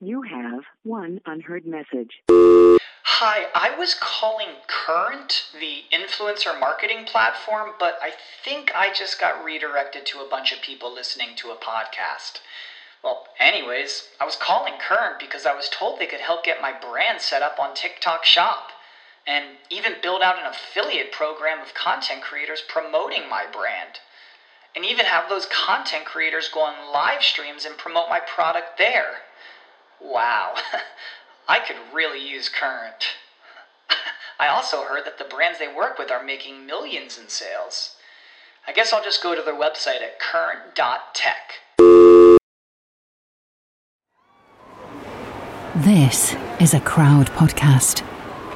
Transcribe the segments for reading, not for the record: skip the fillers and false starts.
You have one unheard message. Hi, I was calling Current, the influencer marketing platform, but I think I just got redirected to a bunch of people listening to a podcast. Well, anyways, I was calling Current because I was told they could help get my brand set up on TikTok Shop, and even build out an affiliate program of content creators promoting my brand, and even have those content creators go on live streams and promote my product there. Wow, I could really use Current. I also heard that the brands they work with are making millions in sales. I guess I'll just go to their website at current.tech. This is a Crowd podcast.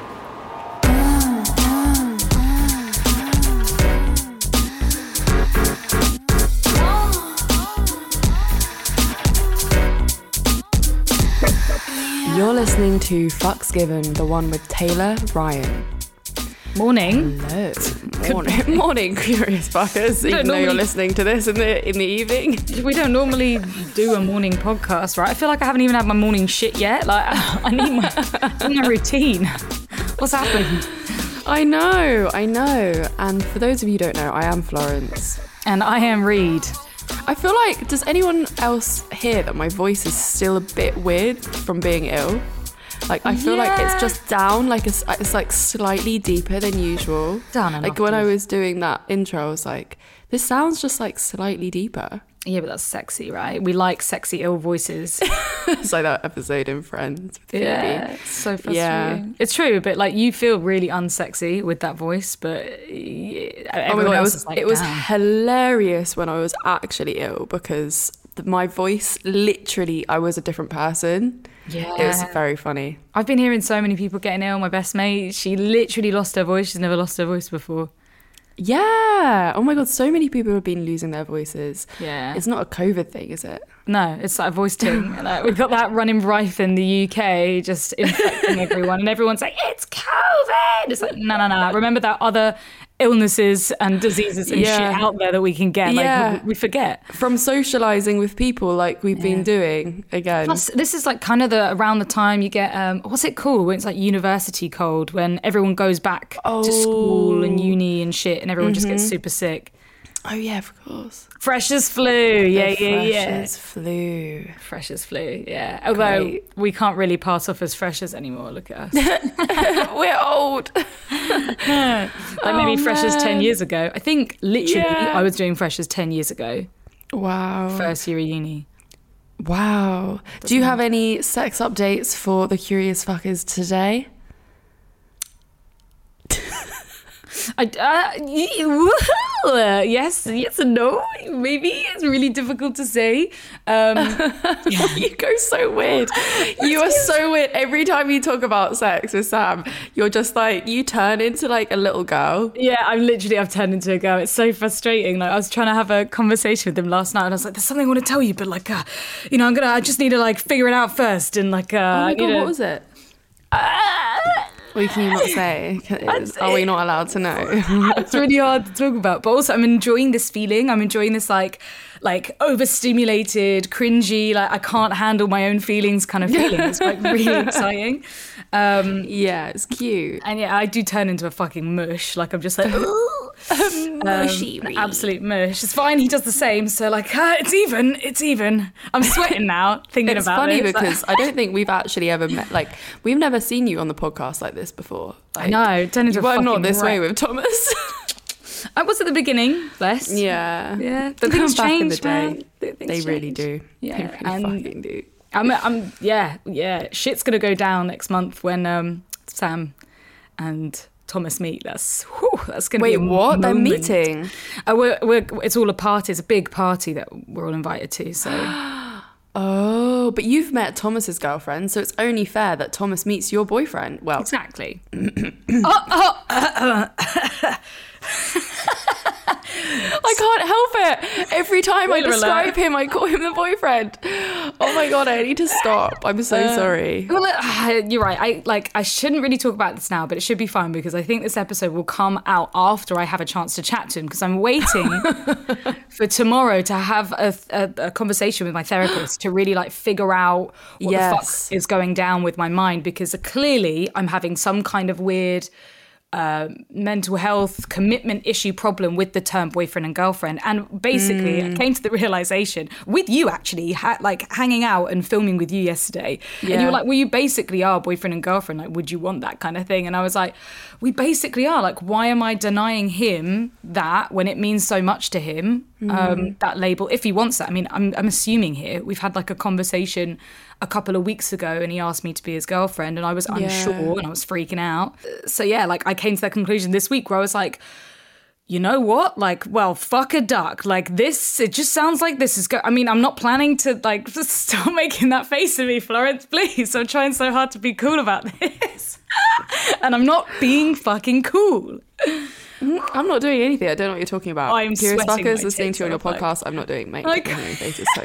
You're listening to Fucks Given, the one with Taylor Ryan. Morning. Hello. Morning, curious fuckers. Even though you're listening to this in the evening. We don't normally do a morning podcast, right? I feel like I haven't even had my morning shit yet. Like, I need my routine. What's happening? I know. And for those of you who don't know, I am Florence. And I am Reed. I feel like, does anyone else hear that my voice is still a bit weird from being ill? Like, I feel like it's just down, like it's like slightly deeper than usual. Down enough. Like when I was doing that intro, I was like, this sounds just like slightly deeper. Yeah, but that's sexy, right? We like sexy ill voices. It's like that episode in Friends. Yeah, it's so frustrating. Yeah. It's true, but like you feel really unsexy with that voice, but everyone else is like, it was damn. hilarious when I was actually ill because my voice, literally, I was a different person. Yeah. It was very funny. I've been hearing so many people getting ill. My best mate, she literally lost her voice. She's never lost her voice before. Yeah. Oh my God, so many people have been losing their voices. Yeah. It's not a COVID thing, is it? No, it's like a voice thing. Like, we've got that running rife in the UK, just infecting everyone. And everyone's like, it's COVID. It's like, no. Remember that other illnesses and diseases and shit out there that we can get. Like, we forget. From socialising with people like we've been doing again. Plus, this is like kind of around the time you get, what's it called? When it's like university cold, when everyone goes back to school and uni and shit and everyone just gets super sick. Oh yeah, of course. Fresh as flu. Yeah. Fresh Fresh as flu, yeah. Although we can't really pass off as freshers anymore. Look at us. We're old. Like maybe freshers 10 years ago. I think literally I was doing freshers 10 years ago. Wow. First year of uni. Wow. Do you have any sex updates for the curious fuckers today? Yes and no. Maybe it's really difficult to say. You go so weird. You are so weird. Every time you talk about sex with Sam, you're just like, you turn into like a little girl. Yeah, I've turned into a girl. It's so frustrating. Like I was trying to have a conversation with him last night and I was like, there's something I want to tell you, but like, I just need to like figure it out first. And like, oh my God, what was it? Well, can you not say? Are we not allowed to know? It's really hard to talk about. But also I'm enjoying this feeling. I'm enjoying this like overstimulated, cringy, like I can't handle my own feelings kind of feeling. It's like really exciting. Yeah, it's cute. And yeah, I do turn into a fucking mush. Like I'm just like, mushy. Absolute mush. It's fine. He does the same. So like, it's even. I'm sweating now thinking it's about it. It's funny because I don't think we've actually ever met. Like, we've never seen you on the podcast like this before. Like, I know. Turn into you a were not this wreck. way with Thomas. I was at the beginning, bless. Yeah. But things back change, in the day. man. They really do. Yeah, They really fucking do. Yeah. Shit's gonna go down next month when Sam and Thomas meet. That's gonna be. Wait, what? They're moment. meeting? It's all a party. It's a big party that we're all invited to. So. Oh, but you've met Thomas's girlfriend, so it's only fair that Thomas meets your boyfriend. Well, exactly. I can't help it. Every time I describe him, I call him the boyfriend. Oh my God, I need to stop. I'm so sorry. Well, you're right. I shouldn't really talk about this now, but it should be fine because I think this episode will come out after I have a chance to chat to him, because I'm waiting for tomorrow to have a conversation with my therapist to really like figure out what the fuck is going down with my mind, because clearly I'm having some kind of weird mental health commitment issue problem with the term boyfriend and girlfriend. And basically I came to the realization with you actually like hanging out and filming with you yesterday, and you were like, well, you basically are boyfriend and girlfriend, like would you want that kind of thing? And I was like, we basically are. Like, why am I denying him that when it means so much to him, that label, if he wants that? I mean, I'm assuming here we've had like a conversation a couple of weeks ago and he asked me to be his girlfriend and I was unsure and I was freaking out. So yeah, like I came to that conclusion this week where I was like, you know what? Like, well, fuck a duck. Like this, it just sounds like this is I mean, I'm not planning to like just stop making that face at me, Florence, please. I'm trying so hard to be cool about this. And I'm not being fucking cool. I'm not doing anything. I don't know what you're talking about. I'm Curious sweating fuckers my listening to you on your tits podcast. I'm not doing faces. So.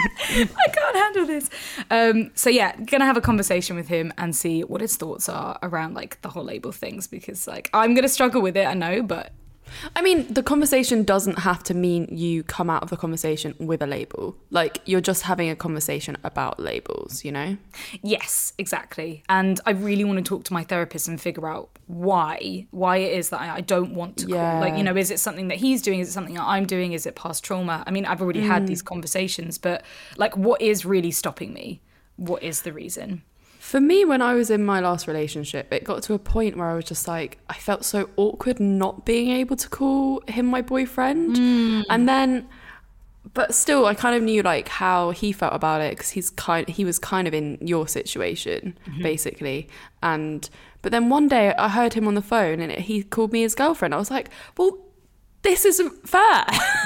I can't handle this. So yeah, gonna have a conversation with him and see what his thoughts are around like the whole label things, because like I'm gonna struggle with it, I know, but I mean, the conversation doesn't have to mean you come out of the conversation with a label. Like, you're just having a conversation about labels, you know? Yes, exactly. And I really want to talk to my therapist and figure out why it is that I don't want to call. Like, you know, is it something that he's doing? Is it something that I'm doing? Is it past trauma? I mean, I've already had these conversations, but like, what is really stopping me? What is the reason? For me, when I was in my last relationship, it got to a point where I was just like, I felt so awkward not being able to call him my boyfriend. And then, but still, I kind of knew like how he felt about it, because he was kind of in your situation, basically. But then one day I heard him on the phone and he called me his girlfriend. I was like, well, this isn't fair.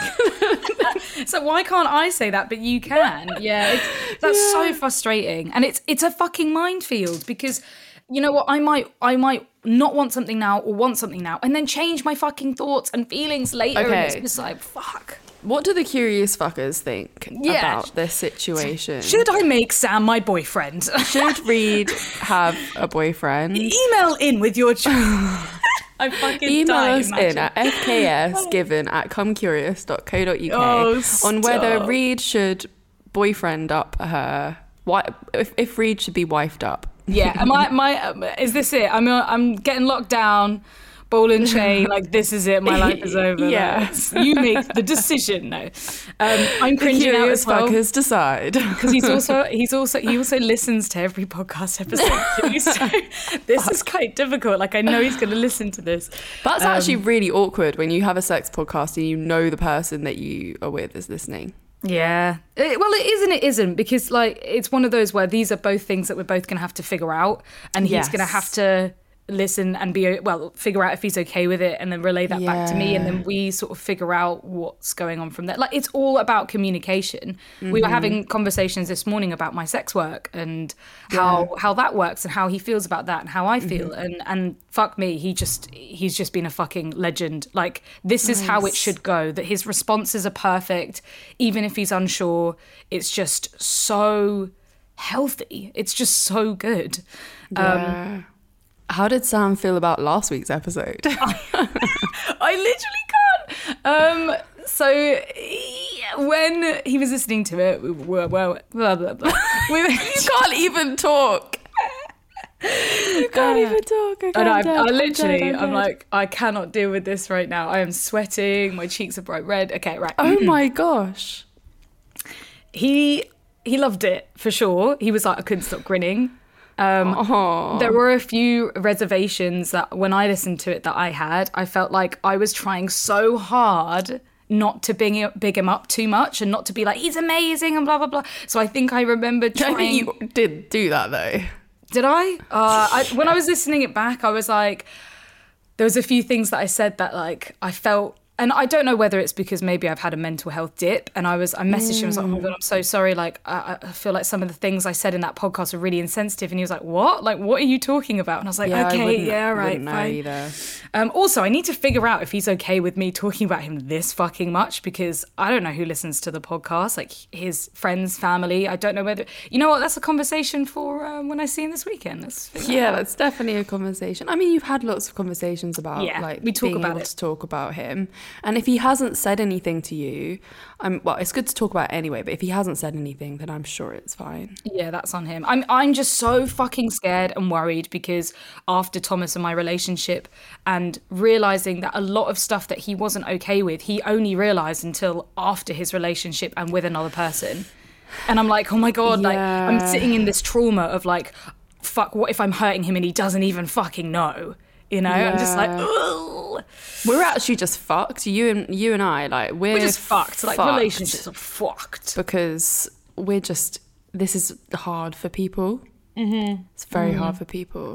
So why can't I say that, but you can? That's so frustrating. And it's a fucking minefield, because you know what, I might not want something now or want something now and then change my fucking thoughts and feelings later. And it's just like, fuck. What do the curious fuckers think about this situation? Should I make Sam my boyfriend? Should Reed have a boyfriend? Email in with your choice. Email us in at fksgiven@comecurious.co.uk on whether Reed should boyfriend up her, if Reed should be wifed up. Yeah, is this it? I'm getting locked down, ball and chain, like this is it, my life is over. Yes. You make the decision. No, I'm cringing out as well. Fuckers decide, because he also listens to every podcast episode too, so this is quite difficult. Like I know he's going to listen to this. That's actually really awkward when you have a sex podcast and you know the person that you are with is listening. Yeah. Well, it is and it isn't, because like it's one of those where these are both things that we're both going to have to figure out, and he's going to have to listen and figure out if he's okay with it, and then relay that back to me, and then we sort of figure out what's going on from there. Like it's all about communication. We were having conversations this morning about my sex work and how that works and how he feels about that and how I feel, and fuck me, he's just been a fucking legend. Like this is how it should go, that his responses are perfect even if he's unsure. It's just so healthy, it's just so good. How did Sam feel about last week's episode? I literally can't. So when he was listening to it, blah, blah, blah, blah. You can't even talk. You can't even talk. I'm like, I cannot deal with this right now. I am sweating. My cheeks are bright red. Okay, right. Oh my gosh. He loved it for sure. He was like, I couldn't stop grinning. There were a few reservations that when I listened to it that I had, I felt like I was trying so hard not to big him up too much and not to be like, he's amazing and blah, blah, blah. So I think I remember trying... I think you did do that though. Did I? When I was listening it back, I was like, there was a few things that I said that like I felt And I don't know whether it's because maybe I've had a mental health dip, and I messaged him, I was like, oh my God, I'm so sorry. Like, I feel like some of the things I said in that podcast are really insensitive. And he was like, what? Like, what are you talking about? And I was like, okay, yeah, right, fine. Either. Also, I need to figure out if he's okay with me talking about him this fucking much, because I don't know who listens to the podcast, like his friends, family. I don't know whether, you know what, that's a conversation for when I see him this weekend. That's definitely a conversation. I mean, you've had lots of conversations about like we talk being about able it. to talk about him. And if he hasn't said anything to you, well, it's good to talk about it anyway, but if he hasn't said anything, then I'm sure it's fine. Yeah, that's on him. I'm just so fucking scared and worried, because after Thomas and my relationship, and realising that a lot of stuff that he wasn't okay with, he only realised until after his relationship and with another person. And I'm like, oh my God, like I'm sitting in this trauma of like, fuck, what if I'm hurting him and he doesn't even fucking know? You know, I'm just like, ugh. We're actually just fucked. You and I, like, we're just fucked. Like, relationships are fucked. Because this is hard for people. Mm-hmm. It's very hard for people.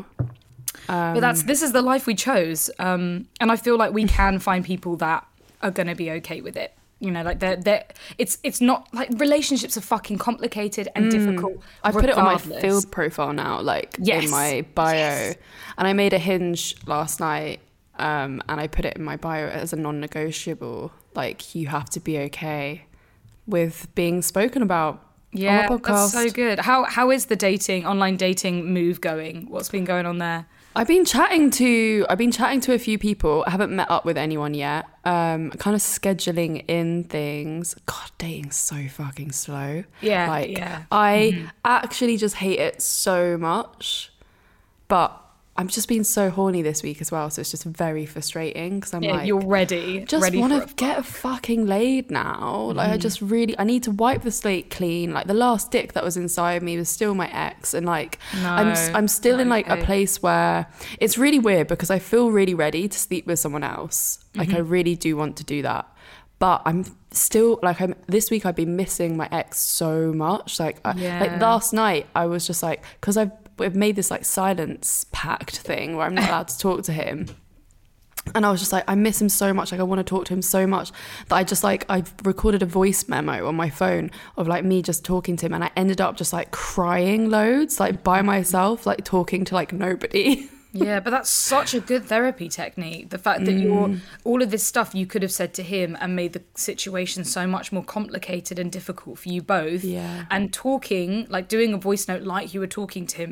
But this is the life we chose. And I feel like we can find people that are going to be okay with it. You know, like it's not like relationships are fucking complicated and difficult. I put it on my field profile now, like in my bio. Yes. And I made a hinge last night, and I put it in my bio as a non-negotiable. Like, you have to be okay with being spoken about on a podcast. That's so good. How is the online dating move going? What's been going on there? I've been chatting to a few people. I haven't met up with anyone yet. Kind of scheduling in things. God, dating's so fucking slow. Yeah, like yeah. I actually just hate it so much. But I'm just being so horny this week as well, so it's just very frustrating because I'm like, you're ready. Just want to get fucking laid now. Like, I need to wipe the slate clean. Like, the last dick that was inside me was still my ex, and like, I'm still in like a place where it's really weird because I feel really ready to sleep with someone else. Like, I really do want to do that. But I'm still like, this week I've been missing my ex so much. Like, like last night I was just like, because we've made this like silence pact thing where I'm not allowed to talk to him. And I was just like, I miss him so much. Like, I want to talk to him so much that I just like, I've recorded a voice memo on my phone of like me just talking to him. And I ended up just like crying loads, like by myself, like talking to like nobody. Yeah, but that's such a good therapy technique. The fact that all of this stuff you could have said to him and made the situation so much more complicated and difficult for you both. Yeah. And talking, like doing a voice note like you were talking to him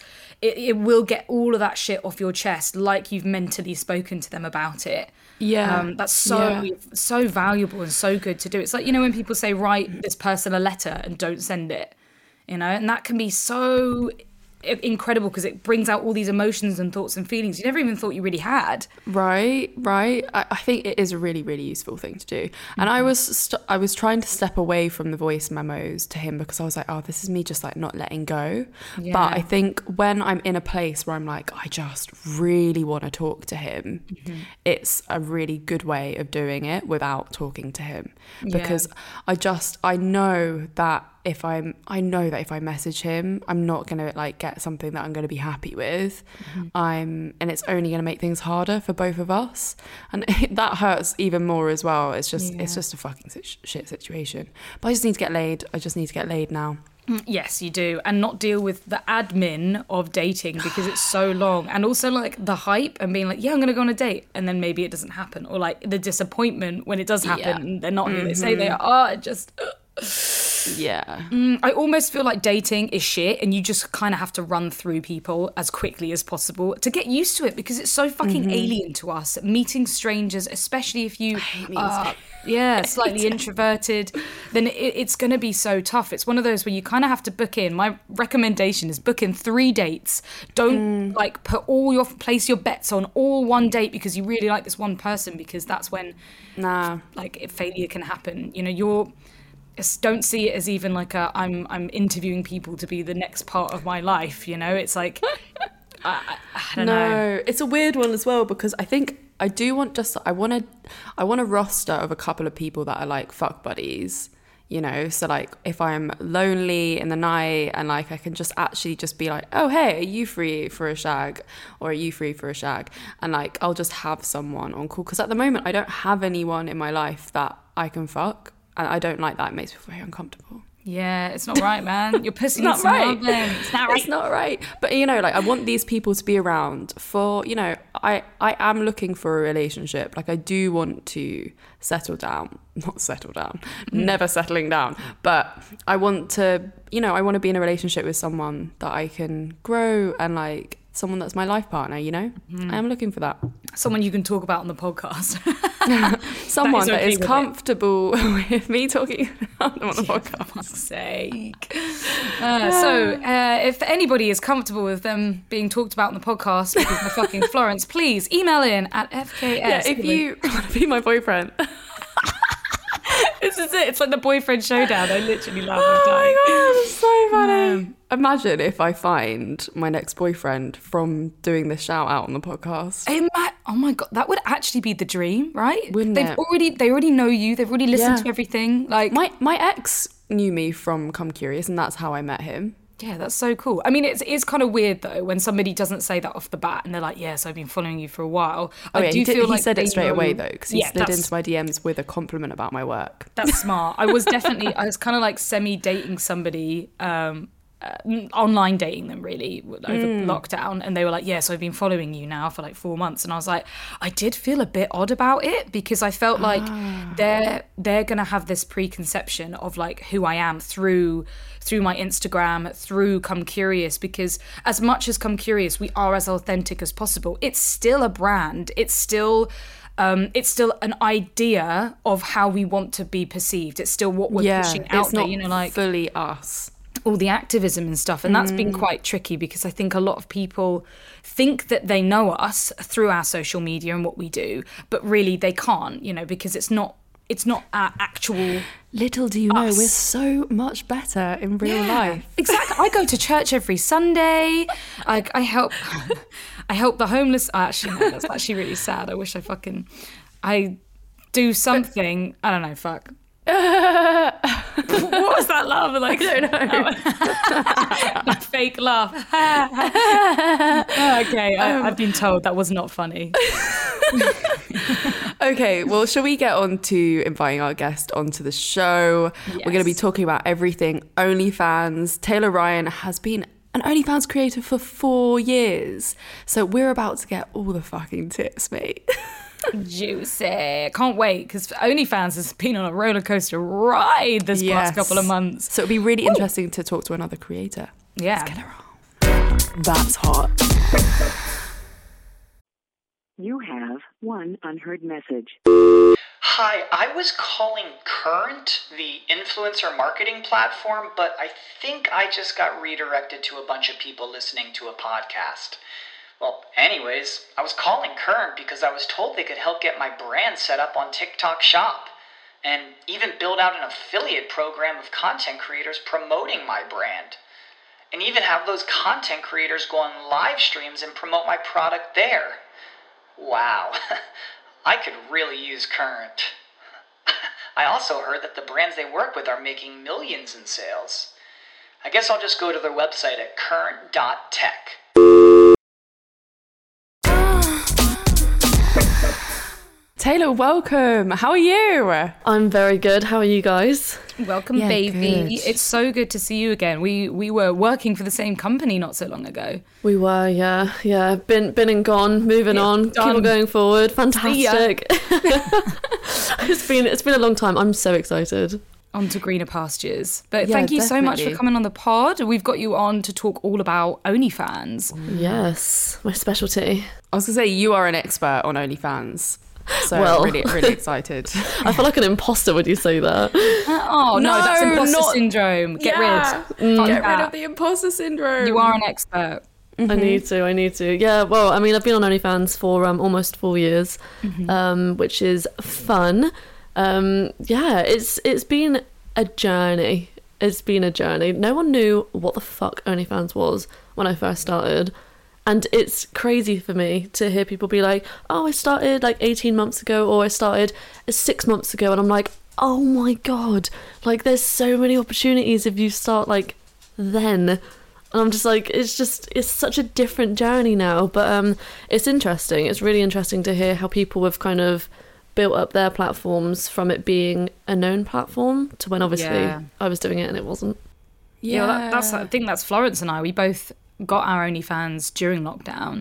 it will get all of that shit off your chest, like you've mentally spoken to them about it. Yeah. That's so valuable and so good to do. It's like, you know, when people say, write this person a letter and don't send it, you know, and that can be so incredible because it brings out all these emotions and thoughts and feelings you never even thought you really had. Right. I think it is a really, really useful thing to do. And I was trying to step away from the voice memos to him because I was like, oh, this is me just like not letting go. Yeah. But I think when I'm in a place where I'm like, I just really want to talk to him, it's a really good way of doing it without talking to him. Because I know that if I message him, I'm not going to like get something that I'm going to be happy with. And it's only going to make things harder for both of us. And that hurts even more as well. It's just a fucking shit situation. But I just need to get laid. I just need to get laid now. Yes, you do. And not deal with the admin of dating because it's so long. And also like the hype and being like, yeah, I'm going to go on a date. And then maybe it doesn't happen. Or like the disappointment when it does happen and they're not who they say they are. It just... I almost feel like dating is shit and you just kind of have to run through people as quickly as possible to get used to it because it's so fucking alien to us. Meeting strangers, especially if you are slightly introverted, then it's going to be so tough. It's one of those where you kind of have to book in. My recommendation is book in 3 dates. Don't like place your bets on all one date because you really like this one person, because that's when like failure can happen. You know, don't see it as even like I'm interviewing people to be the next part of my life, you know? It's like, I don't know. No, it's a weird one as well because I think I want a roster of a couple of people that are like fuck buddies, you know, so like if I'm lonely in the night and like I can just actually just be like, oh hey, are you free for a shag, or are you free for a shag, and like I'll just have someone on call, because at the moment I don't have anyone in my life that I can fuck, and I don't like that. It makes me very uncomfortable. Yeah, it's not right, man. Your pussy Not needs some right. loving. It's not right. It's not right. But, you know, like, I want these people to be around for, you know, I am looking for a relationship. Like, I do want to settle down. Not settle down. Never settling down. But I want to, you know, I want to be in a relationship with someone that I can grow, and, like, someone that's my life partner, you know? I am looking for that. Someone you can talk about on the podcast. Someone that okay is with it. comfortable with me talking about them on the For podcast. fuck's sake. So, if anybody is comfortable with them being talked about on the podcast because they're fucking Florence, please email in at FKS. Yeah, if you want to be my boyfriend. This is it. It's like the boyfriend showdown. I literally laugh Oh every time. my god, it's so funny. Imagine if I find my next boyfriend from doing this shout out on the podcast. Oh my god, that would actually be the dream, right? Wouldn't it? They already know you. They've already listened Yeah. to everything. Like, My ex knew me from Come Curious, and that's how I met him. yeah, that's so cool. I mean, it's kind of weird though when somebody doesn't say that off the bat and they're like, "Yes, I've been following you for a while." Oh yeah, he said they it straight know- away though, because he Yeah, slid that's- into my DMs with a compliment about my work. That's smart. I was kind of like semi-dating somebody, online dating them really over lockdown, and they were like, yes, I've been following you now for like 4 months, and I was like, I did feel a bit odd about it, because I felt like they're gonna have this preconception of like who I am through my Instagram, through Come Curious, because as much as Come Curious, we are as authentic as possible. It's still a brand. It's still an idea of how we want to be perceived. It's still what we're pushing out it's there, not you know, like fully us. all the activism and stuff. And that's been quite tricky, because I think a lot of people think that they know us through our social media and what we do, but really they can't, you know, because it's not our actual. Little do you know, Us. we're so much better in real life. Exactly. I go to church every Sunday. I help the homeless. Actually, no, that's actually really sad. I wish I do something. I don't know. Fuck. What was that laugh? Like, I don't know. That fake laugh. Okay, I've been told that was not funny. Okay, well, shall we get on to inviting our guest onto the show? We're going to be talking about everything OnlyFans. Taylor Ryan has been an OnlyFans creator for 4 years. So we're about to get all the fucking tips, mate. Juicy. Can't wait, because OnlyFans has been on a roller coaster ride this past couple of months. So it'll be really interesting to talk to another creator. Yeah. Let's get her on. That's hot. You have one unheard message. Hi, I was calling Current, the influencer marketing platform, but I think I just got redirected to a bunch of people listening to a podcast. Well, anyways, I was calling Current because I was told they could help get my brand set up on TikTok Shop, and even build out an affiliate program of content creators promoting my brand, and even have those content creators go on live streams and promote my product there. Wow, I could really use Current. I also heard that the brands they work with are making millions in sales. I guess I'll just go to their website at current.tech. Taylor, welcome. How are you? I'm very good. How are you guys? Welcome, Yeah, baby. good. It's so good to see you again. We were working for the same company not so long ago. We were, yeah. Been and gone. Moving on. Keep done. on going forward. See ya. Fantastic. It's been a long time. I'm so excited. On to greener pastures. But Yeah, thank you so much for definitely. coming on the pod. We've got you on to talk all about OnlyFans. Yes, my specialty. I was going to say, you are an expert on OnlyFans. So Well. really, really excited. I feel like an imposter when you say that. Oh, no, that's No, imposter not- syndrome. Get rid. Fuck Get rid that. of the imposter syndrome. You are an expert. I need to. Yeah, well, I mean, I've been on OnlyFans for almost 4 years, which is fun. Yeah, it's been a journey. It's been a journey. No one knew what the fuck OnlyFans was when I first started. And it's crazy for me to hear people be like, oh, I started like 18 months ago, or I started 6 months ago. And I'm like, oh my God, like there's so many opportunities if you start like then. And I'm just like, it's such a different journey now. But it's interesting. It's really interesting to hear how people have kind of built up their platforms from it being a known platform to when obviously I was doing it and it wasn't. Yeah, that's I think that's Florence and I. We both got our OnlyFans during lockdown.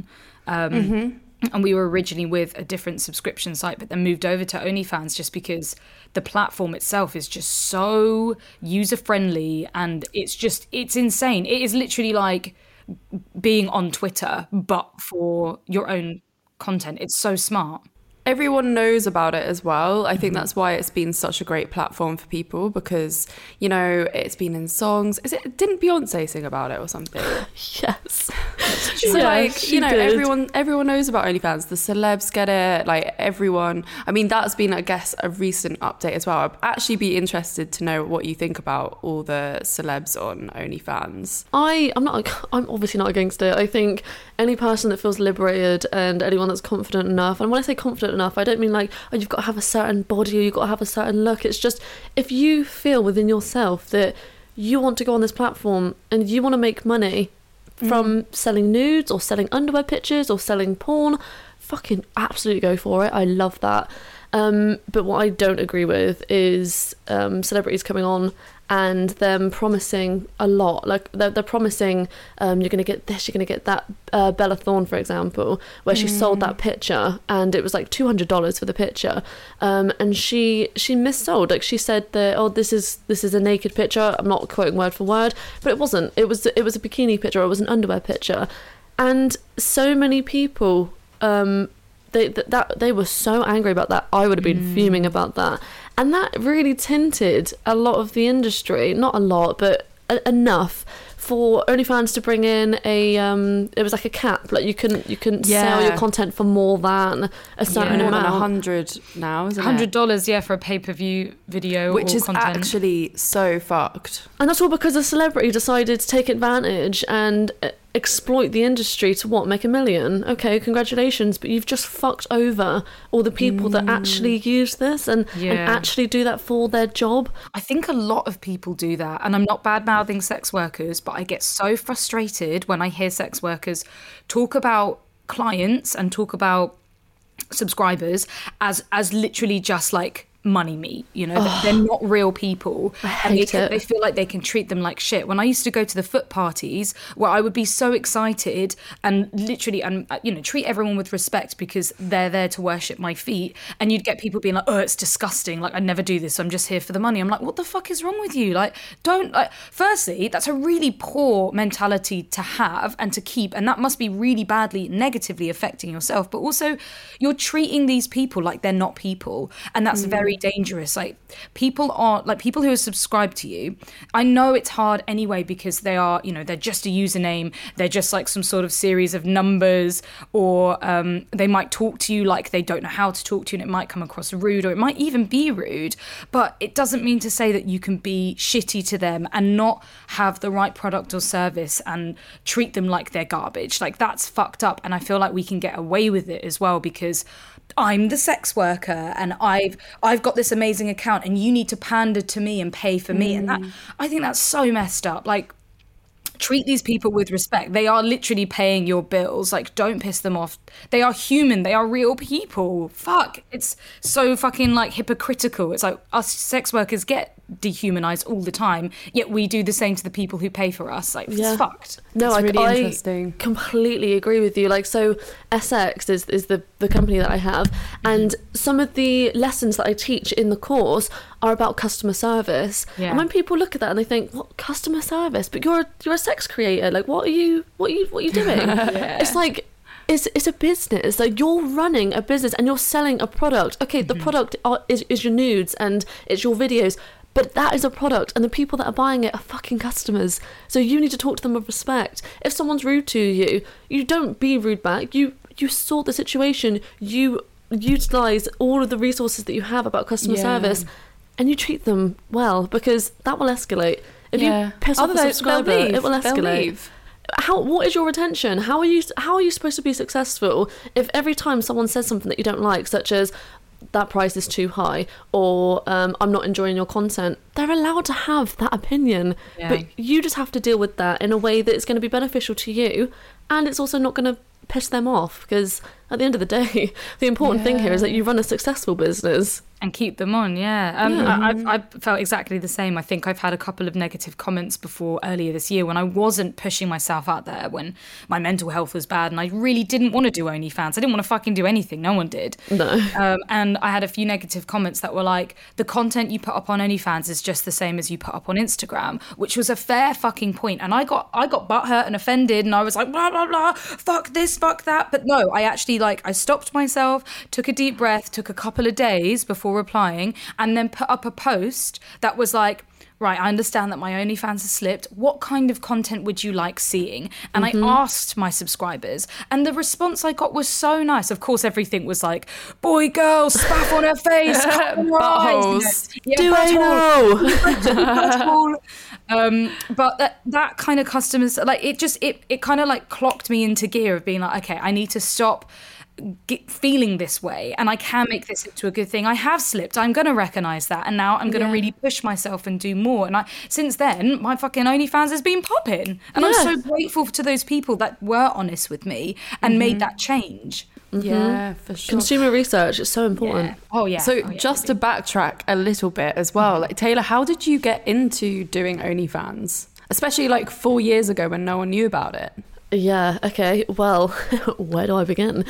And we were originally with a different subscription site, but then moved over to OnlyFans just because the platform itself is just so user-friendly, and it's insane. It is literally like being on Twitter, but for your own content. It's so smart. Everyone knows about it as well. I think that's why it's been such a great platform for people, because, you know, it's been in songs. Didn't Beyonce sing about it or something? Yes. So like, you know, everyone knows about OnlyFans. The celebs get it, like everyone. I mean, that's been, I guess, a recent update as well. I'd actually be interested to know what you think about all the celebs on OnlyFans. I'm obviously not against it. I think any person that feels liberated and anyone that's confident enough, and when I say confident enough, I don't mean like, oh, you've got to have a certain body or you've got to have a certain look. It's just, if you feel within yourself that you want to go on this platform and you want to make money from selling nudes or selling underwear pictures or selling porn, fucking absolutely go for it. I love that. But what I don't agree with is celebrities coming on and them promising a lot. Like they're promising you're going to get this, you're going to get that. Bella Thorne, for example, where she sold that picture and it was like $200 for the picture, and she missold. Like she said that, oh, this is a naked picture. I'm not quoting word for word, but it wasn't. It was a bikini picture. Or it was an underwear picture, and so many people. They were so angry about that. I would have been fuming about that. And that really tinted a lot of the industry. Not a lot, but enough for OnlyFans to bring in it was like a cap. Like you couldn't sell your content for more than a certain more amount. than $100 now, isn't it? $100, for a pay-per-view video, which or is content. actually so fucked. And that's all because a celebrity decided to take advantage and exploit the industry to make $1 million. Okay, congratulations, but you've just fucked over all the people that actually use this and actually do that for their job. I think a lot of people do that, and I'm not bad-mouthing sex workers, but I get so frustrated when I hear sex workers talk about clients and talk about subscribers as literally just like money meat, you know. They're not real people, and they feel like they can treat them like shit. When I used to go to the foot parties, where I would be so excited and literally, and you know, treat everyone with respect because they're there to worship my feet, and you'd get people being like, oh, it's disgusting, like I never do this, I'm just here for the money. I'm like, what the fuck is wrong with you? Like, don't, like, firstly, that's a really poor mentality to have and to keep, and that must be really badly negatively affecting yourself, but also you're treating these people like they're not people, and that's very dangerous. Like people who are subscribed to you, I know it's hard anyway because they are, you know, they're just a username, they're just like some sort of series of numbers, or they might talk to you like they don't know how to talk to you, and it might come across rude, or it might even be rude, but it doesn't mean to say that you can be shitty to them and not have the right product or service and treat them like they're garbage. Like that's fucked up, and I feel like we can get away with it as well because I'm the sex worker and I've got this amazing account and you need to pander to me and pay for me. And that, I think that's so messed up. Like, treat these people with respect. They are literally paying your bills. Like, don't piss them off. They are human. They are real people. Fuck. It's so fucking like hypocritical. It's like us sex workers get dehumanized all the time, yet we do the same to the people who pay for us. Like, it's fucked. No, it's really I interesting. Completely agree with you. Like, so SX is the company that I have, and some of the lessons that I teach in the course are about customer service. Yeah. And when people look at that and they think, what, customer service? But you're a sex creator. Like, what are you doing? It's like, it's a business. Like, you're running a business and you're selling a product. Okay, the product is your nudes and it's your videos, but that is a product, and the people that are buying it are fucking customers. So you need to talk to them with respect. If someone's rude to you, you don't be rude back. You sort the situation. You utilize all of the resources that you have about customer service, and you treat them well, because that will escalate. If you piss off a subscriber, it will escalate. What is your retention? How are you supposed to be successful if every time someone says something that you don't like, such as that price is too high, or I'm not enjoying your content, they're allowed to have that opinion. Yeah. But you just have to deal with that in a way that is going to be beneficial to you, and it's also not going to piss them off, because at the end of the day, the important thing here is that you run a successful business. And keep them on, I felt exactly the same. I think I've had a couple of negative comments before earlier this year when I wasn't pushing myself out there, when my mental health was bad and I really didn't want to do OnlyFans. I didn't want to fucking do anything. No one did. No. And I had a few negative comments that were like, the content you put up on OnlyFans is just the same as you put up on Instagram, which was a fair fucking point. And I got butthurt and offended, and I was like, blah, blah, blah, fuck this, fuck that. But no, I actually, I stopped myself, took a deep breath, took a couple of days before replying, and then put up a post that was like, right, I understand that my OnlyFans has slipped. What kind of content would you like seeing? And I asked my subscribers, and the response I got was so nice. Of course, everything was like, boy, girl, spaff on her face, cut her eyes. Do butthole. But that kind of customers, it kind of clocked me into gear of being like, okay, I need to stop feeling this way, and I can make this into a good thing. I have slipped, I'm going to recognize that, and now I'm going to really push myself and do more. And since then, my fucking OnlyFans has been popping, and I'm so grateful to those people that were honest with me and made that change. Yeah, for sure. Consumer research is so important. Yeah. Oh yeah. So just to backtrack a little bit as well, Taylor, how did you get into doing OnlyFans? Especially 4 years ago when no one knew about it. Yeah, okay. Well, where do I begin?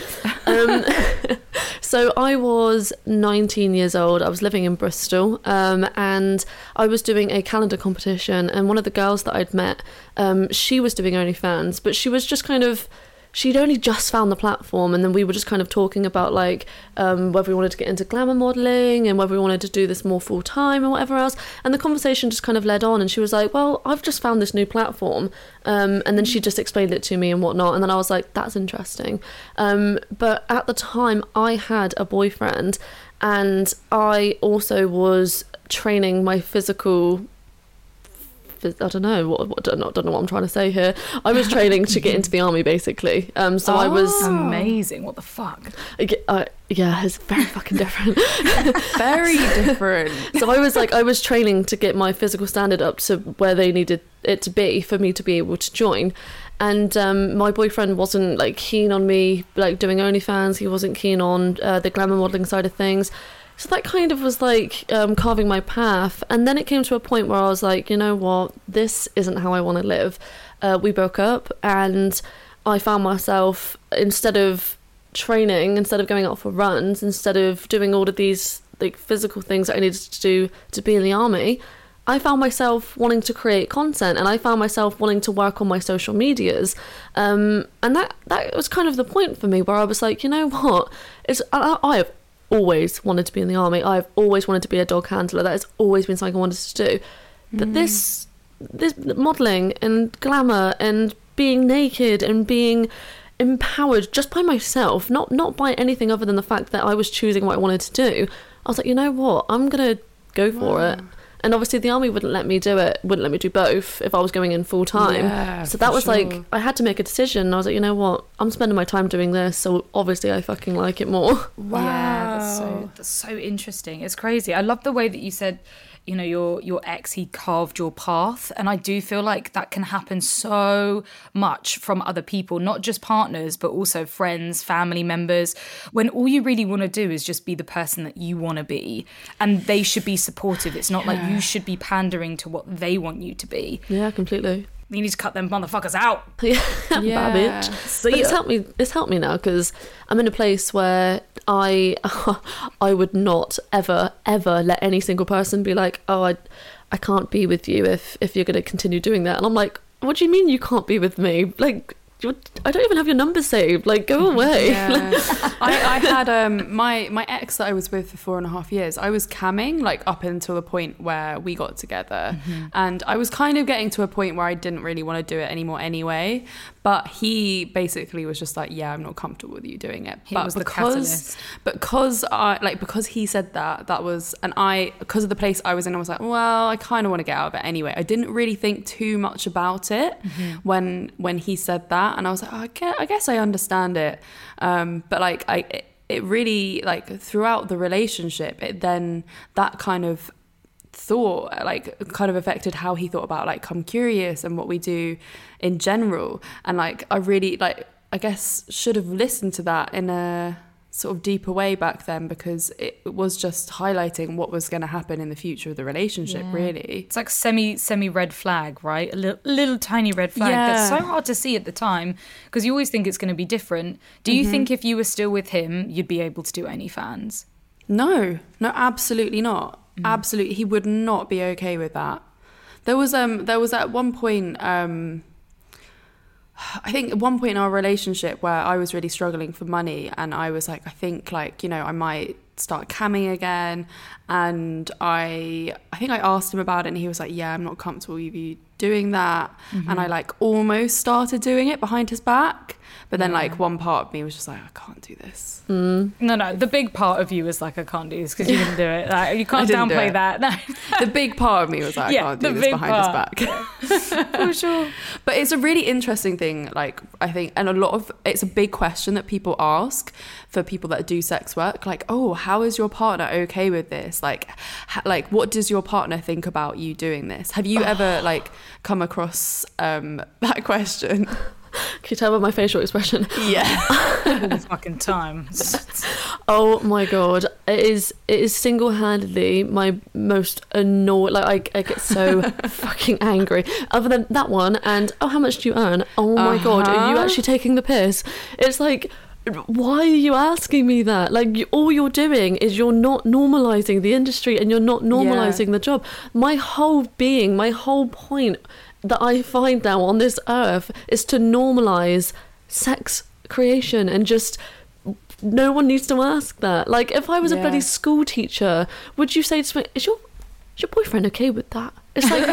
So I was 19 years old. I was living in Bristol, and I was doing a calendar competition, and one of the girls that I'd met, she was doing OnlyFans, but she was just she'd only just found the platform, and then we were just kind of talking about whether we wanted to get into glamour modelling and whether we wanted to do this more full time and whatever else. And the conversation just kind of led on, and she was like, well, I've just found this new platform. And then she just explained it to me and whatnot. And then I was like, that's interesting. But at the time I had a boyfriend, and I also was training my physical, I don't know what I'm trying to say here. I was training to get into the army, basically. I was amazing. What the fuck? Yeah, it's very fucking different. Very different. So I was training to get my physical standard up to where they needed it to be for me to be able to join. And my boyfriend wasn't keen on me doing OnlyFans. He wasn't keen on the glamour modelling side of things. So that kind of was carving my path. And then it came to a point where I was like, you know what, this isn't how I want to live. We broke up, and I found myself, instead of training, instead of going out for runs, instead of doing all of these physical things that I needed to do to be in the army, I found myself wanting to create content, and I found myself wanting to work on my social medias. And that was kind of the point for me, where I was like, you know what, I have always wanted to be in the army. I've always wanted to be a dog handler. That has always been something I wanted to do. But this modelling and glamour and being naked and being empowered just by myself, not by anything other than the fact that I was choosing what I wanted to do, I was like, you know what, I'm gonna go for it. And obviously the army wouldn't let me do both if I was going in full time. Yeah, so that was sure. I had to make a decision. I was like, you know what, I'm spending my time doing this, so obviously I fucking like it more. Wow. Yeah, that's so interesting. It's crazy. I love the way that you said, your ex, he carved your path. And I do feel like that can happen so much from other people, not just partners, but also friends, family members, when all you really want to do is just be the person that you want to be. And they should be supportive. It's not like you should be pandering to what they want you to be. Yeah, completely. You need to cut them motherfuckers out. Yeah, Yeah. bad bitch. But it's helped me now, because I'm in a place where I would not ever let any single person be like, oh, I can't be with you if you're going to continue doing that. And I'm like, what do you mean you can't be with me? I don't even have your number saved. Go away. Yeah. I had my ex that I was with for 4.5 years. I was camming up until the point where we got together, and I was kind of getting to a point where I didn't really want to do it anymore anyway. But he basically was just like, yeah, I'm not comfortable with you doing it. He was the catalyst. Because he said that was, and because of the place I was in, I was like, well, I kind of want to get out of it anyway. I didn't really think too much about it when he said that, and I was like, oh, I guess I understand it. But it really, like, throughout the relationship, it then, that kind of thought, like, kind of affected how he thought about, like, Come Curious and what we do in general. And, like, I really, like, I guess should have listened to that in a sort of deeper way back then, because it was just highlighting what was going to happen in the future of the relationship. Really, it's like semi red flag, right? A little tiny red flag that's so hard to see at the time, because you always think it's going to be different. Do you think if you were still with him, you'd be able to do OnlyFans? No, absolutely not. Absolutely, he would not be okay with that. There was at one point, I think at one point in our relationship where I was really struggling for money, and I was like, I think, like, you know, I might start camming again. And I think I asked him about it, and he was like, yeah, I'm not comfortable with you doing that. And I, like, almost started doing it behind his back, but then like one part of me was just like, I can't do this. No, the big part of you was like, I can't do this, because you didn't do it. Like, you can't downplay that. No. The big part of me was like, I can't do this behind his back. For sure. But it's a really interesting thing, like, I think, and it's a big question that people ask for people that do sex work, like, oh, how is your partner okay with this? Like, what does your partner think about you doing this? Have you ever, like, come across that question? Can you tell by my facial expression? Yeah. All the fucking time. Oh my god, it is single-handedly my most annoying. Like, I get so fucking angry. Other than that one, and how much do you earn? Oh my god, are you actually taking the piss? It's like, why are you asking me that? Like, all you're doing is you're not normalizing the industry, and you're not normalizing the job. My whole point that I find now on this earth is to normalize sex creation, and just no one needs to ask that. Like, if I was a bloody school teacher, would you say to me, is your boyfriend okay with that? It's like,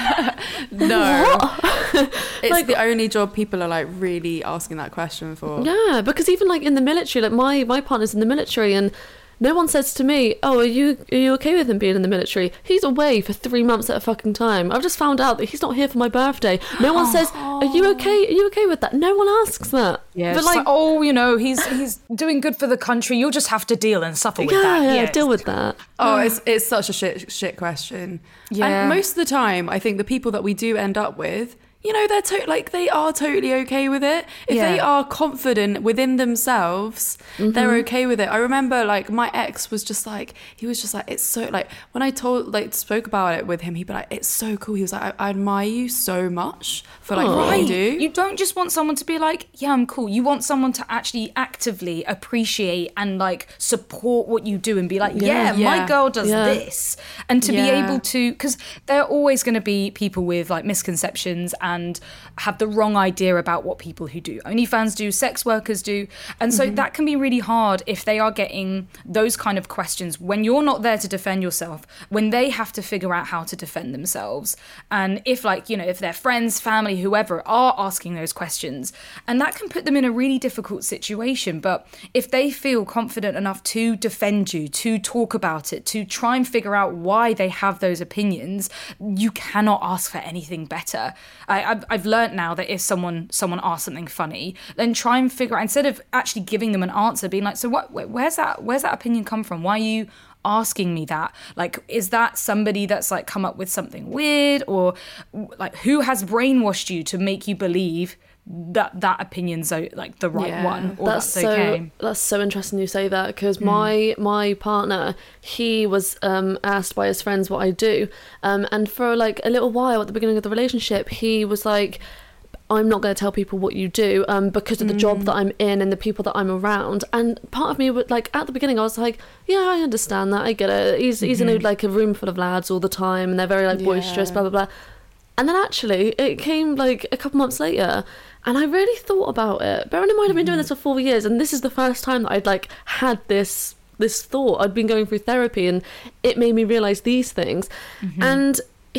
no. What? It's like, the only job people are, like, really asking that question for. Yeah, because even, like, in the military, like, my partner's in the military, and no one says to me, oh, are you okay with him being in the military? He's away for 3 months at a fucking time. I've just found out that he's not here for my birthday. No one says, are you okay? Are you okay with that? No one asks that. Yeah, but like, oh, you know, he's doing good for the country. You'll just have to deal and suffer with that. Yeah, deal with that. Oh, it's such a shit question. Yeah. And most of the time, I think the people that we do end up with, you know, they are totally okay with it. If they are confident within themselves, they're okay with it. I remember, like, my ex was just like, it's so, like, when I spoke about it with him, he'd be like, it's so cool. He was like, I admire you so much for, like, what you do. You don't just want someone to be like, yeah, I'm cool. You want someone to actually actively appreciate and, like, support what you do and be like, my girl does this. And to be able to, because there are always going to be people with, like, misconceptions and have the wrong idea about what people who do OnlyFans do, sex workers do. And so that can be really hard if they are getting those kind of questions when you're not there to defend yourself, when they have to figure out how to defend themselves. And if, like, you know, if their friends, family, whoever are asking those questions, and that can put them in a really difficult situation. But if they feel confident enough to defend you, to talk about it, to try and figure out why they have those opinions, you cannot ask for anything better. I've learned now that if someone asks something funny, then try and figure out, instead of actually giving them an answer, being like, so what? Where's that opinion come from? Why are you asking me that? Like, is that somebody that's, like, come up with something weird, or, like, who has brainwashed you to make you believe that opinion's, like, the right one, or that's okay? That's so interesting you say that, because my partner, he was asked by his friends what I do, and for, like, a little while at the beginning of the relationship, he was like, I'm not going to tell people what you do because of the job that I'm in and the people that I'm around. And part of me would, like, at the beginning, I was like, yeah, I understand that, I get it. He's in a room full of lads all the time, and they're very, like, boisterous, blah blah blah. And then actually it came, like, a couple months later, and I really thought about it. Bearing in mind, I've been doing this for 4 years, and this is the first time that I'd, like, had this thought. I'd been going through therapy, and it made me realise these things. And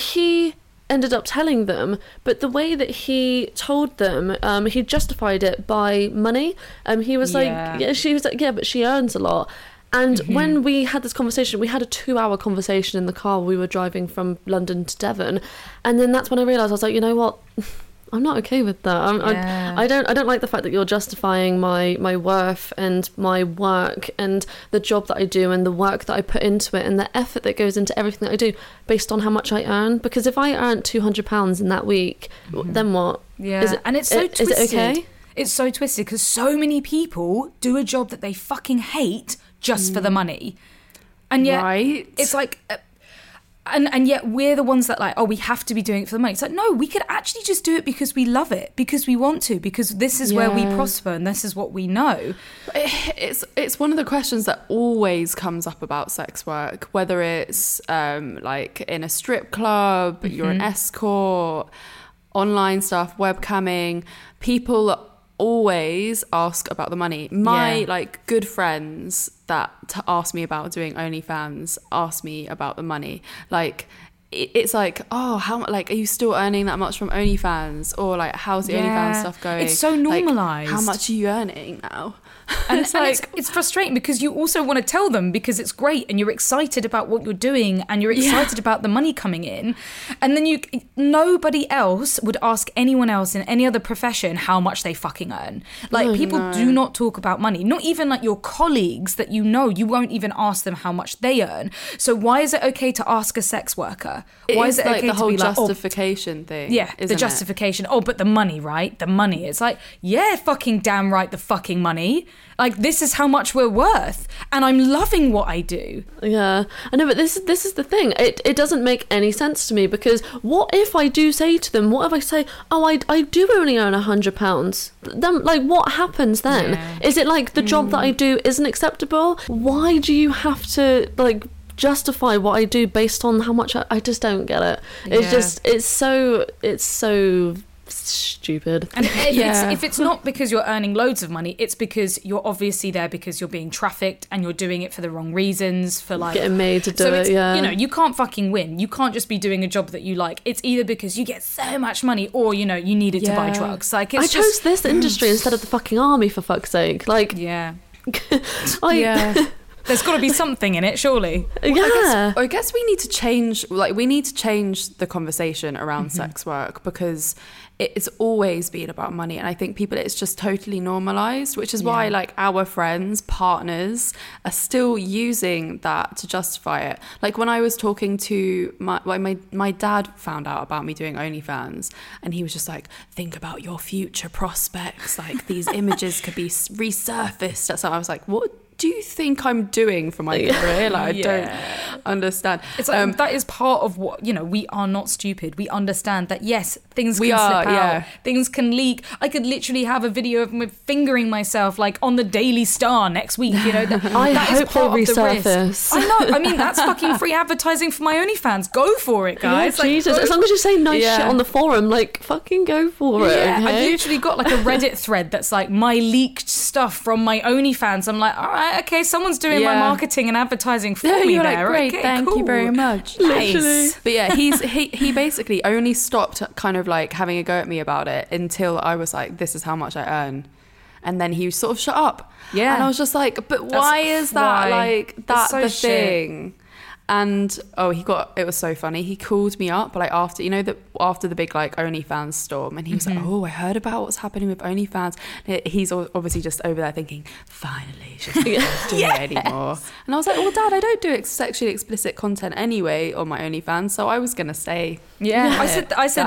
he ended up telling them, but the way that he told them, he justified it by money. He was she was like, yeah, but she earns a lot. And when we had this conversation, we had a 2-hour conversation in the car. We were driving from London to Devon, and then that's when I realised, I was like, you know what? I'm not okay with that. I don't like the fact that you're justifying my worth and my work and the job that I do and the work that I put into it and the effort that goes into everything that I do based on how much I earn. Because if I earned £200 in that week, then what? Yeah, and it's so twisted. Is it okay? It's so twisted because so many people do a job that they fucking hate just for the money. And yet, it's like... And yet we're the ones that like, oh, we have to be doing it for the money. It's like, no, we could actually just do it because we love it, because we want to, because this is where we prosper and this is what we know. It's one of the questions that always comes up about sex work, whether it's like in a strip club, you're an escort, online stuff, webcamming. People always ask about the money. My like good friends that ask me about doing OnlyFans ask me about the money. Like it's like, oh, how like are you still earning that much from OnlyFans, or like how's the OnlyFans stuff going? It's so normalized. Like, how much are you earning now? And it's like it's frustrating because you also want to tell them because it's great and you're excited about what you're doing and you're excited about the money coming in, and then nobody else would ask anyone else in any other profession how much they fucking earn. Like people do not talk about money, not even like your colleagues that you won't even ask them how much they earn. So why is it okay to ask a sex worker? Why is it like okay the to whole be like, justification thing? Yeah, the justification. Oh, but the money, right? The money. It's like, yeah, fucking damn right, the fucking money. Like, this is how much we're worth, and I'm loving what I do. Yeah, I know, but this is the thing. It doesn't make any sense to me, because what if I do say to them, what if I say, oh, I do only earn £100? Then, like, what happens then? Yeah. Is it like the job that I do isn't acceptable? Why do you have to, like, justify what I do based on how much I just don't get it. It's so stupid. And if it's not because you're earning loads of money, it's because you're obviously there because you're being trafficked and you're doing it for the wrong reasons, for like getting made to do it. Yeah, you know, you can't fucking win. You can't just be doing a job that you like. It's either because you get so much money, or you know, you need it to buy drugs. Like I chose this industry instead of the fucking army, for fuck's sake. Like there's got to be something in it, surely. Well, I guess we need to change. Like, we need to change the conversation around sex work, because it's always been about money, and I think it's just totally normalized, which is why like our friends, partners are still using that to justify it. Like when I was talking to my dad found out about me doing OnlyFans, and he was just like, think about your future prospects, like these images could be resurfaced. So I was like, what do you think I'm doing for my career? Like, I don't understand. It's like, that is part of what, you know, we are not stupid. We understand that, yes, things can slip out. Things can leak. I could literally have a video of me fingering myself, like, on the Daily Star next week, you know. I hope they resurface. I know. I mean, that's fucking free advertising for my OnlyFans. Go for it, guys. Yeah, Jesus. As long as you say nice shit on the forum, like, fucking go for it. Yeah, okay? I've literally got, like, a Reddit thread that's, like, my leaked stuff from my OnlyFans. I'm like, all right, okay, someone's doing my marketing and advertising for me you're there. Like, great, okay, thank you very much. Nice. But yeah, he basically only stopped kind of like having a go at me about it until I was like, this is how much I earn. And then he sort of shut up. Yeah. And I was just like, but why is that like that so the thing? And it was so funny. He called me up like after the big like OnlyFans storm, and he was like, oh, I heard about what's happening with OnlyFans. He's obviously just over there thinking, finally, she's not going to do it anymore. And I was like, well, Dad, I don't do sexually explicit content anyway on my OnlyFans, so I was going to say, I said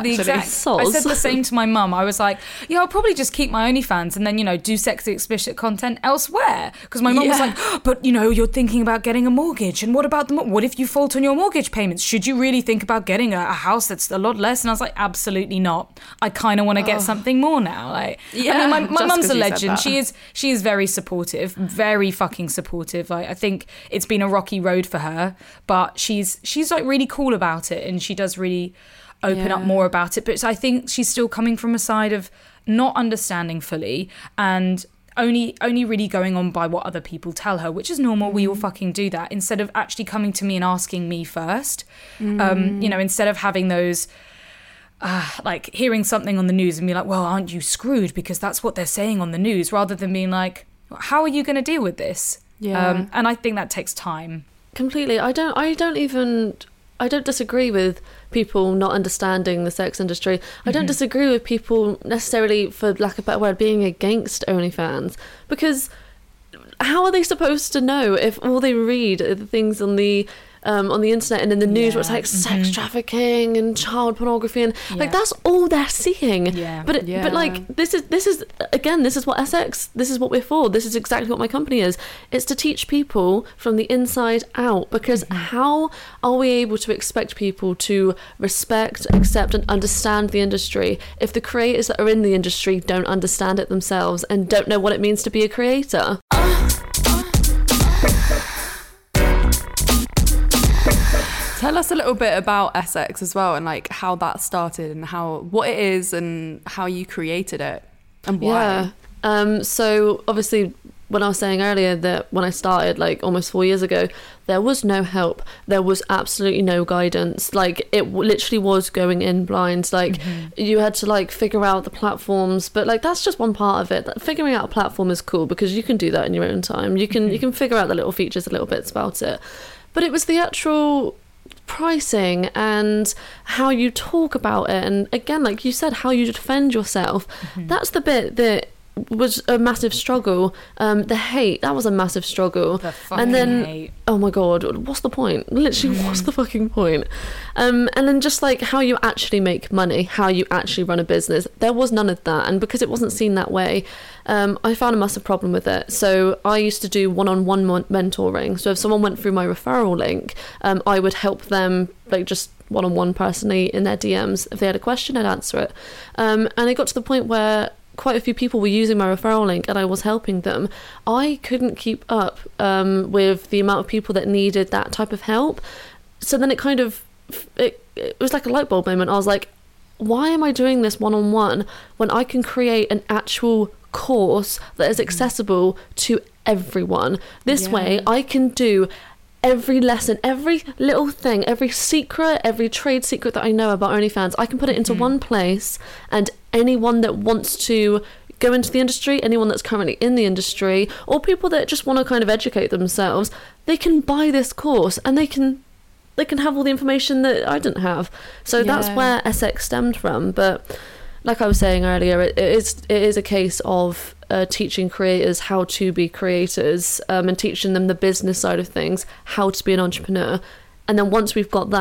the same to my mum. I was like, yeah, I'll probably just keep my OnlyFans and then, you know, do sexually explicit content elsewhere, because my mum was like, but you know, you're thinking about getting a mortgage, and what about what if you fault on your mortgage payments? Should you really think about getting a house that's a lot less? And I was like, absolutely not. I kind of want to get something more now. Like, I mean, my mum's a legend. She is very supportive, very fucking supportive. Like, I think it's been a rocky road for her, but she's like really cool about it, and she does really open up more about it. But I think she's still coming from a side of not understanding fully, and only really going on by what other people tell her, which is normal. We all fucking do that, instead of actually coming to me and asking me first. You know, instead of having those like hearing something on the news and be like, well, aren't you screwed because that's what they're saying on the news, rather than being like, how are you going to deal with this? And I think that takes time. Completely. I don't even I don't disagree with people not understanding the sex industry. I don't disagree with people necessarily, for lack of a better word, being against OnlyFans, because how are they supposed to know if all they read are the things on the internet and in the news where it's like sex trafficking and child pornography and like that's all they're seeing. But like this is again, this is what Essex, this is what we're for. This is exactly what my company is. It's to teach people from the inside out, because how are we able to expect people to respect, accept and understand the industry if the creators that are in the industry don't understand it themselves and don't know what it means to be a creator? Tell us a little bit about Essex as well, and like how that started and what it is and how you created it and why. So obviously, when I was saying earlier that when I started like almost 4 years ago, there was no help. There was absolutely no guidance. Like it literally was going in blind. Like you had to like figure out the platforms, but like that's just one part of it. Figuring out a platform is cool because you can do that in your own time. You can figure out the little features, the little bits about it. But it was the actual pricing and how you talk about it, and again, like you said, how you defend yourself. That's the bit that was a massive struggle. The hate, that was a massive struggle. And then hate. Oh my god, what's the point? Literally, what's the fucking point? And then just like how you actually make money, how you actually run a business, there was none of that. And because it wasn't seen that way, I found a massive problem with it. So I used to do one-on-one mentoring. So if someone went through my referral link, I would help them like just one-on-one personally in their DMs. If they had a question, I'd answer it. And it got to the point where quite a few people were using my referral link and I was helping them. I couldn't keep up with the amount of people that needed that type of help. So then it kind of, it was like a light bulb moment. I was like, why am I doing this one-on-one when I can create an actual course that is accessible to everyone? This way I can do every lesson, every little thing, every secret, every trade secret that I know about OnlyFans, I can put it into one place, and anyone that wants to go into the industry, anyone that's currently in the industry, or people that just want to kind of educate themselves, they can buy this course and they can have all the information that I didn't have. So that's where Essex stemmed from. But like I was saying earlier, it is a case of teaching creators how to be creators, and teaching them the business side of things, how to be an entrepreneur. And then once they've got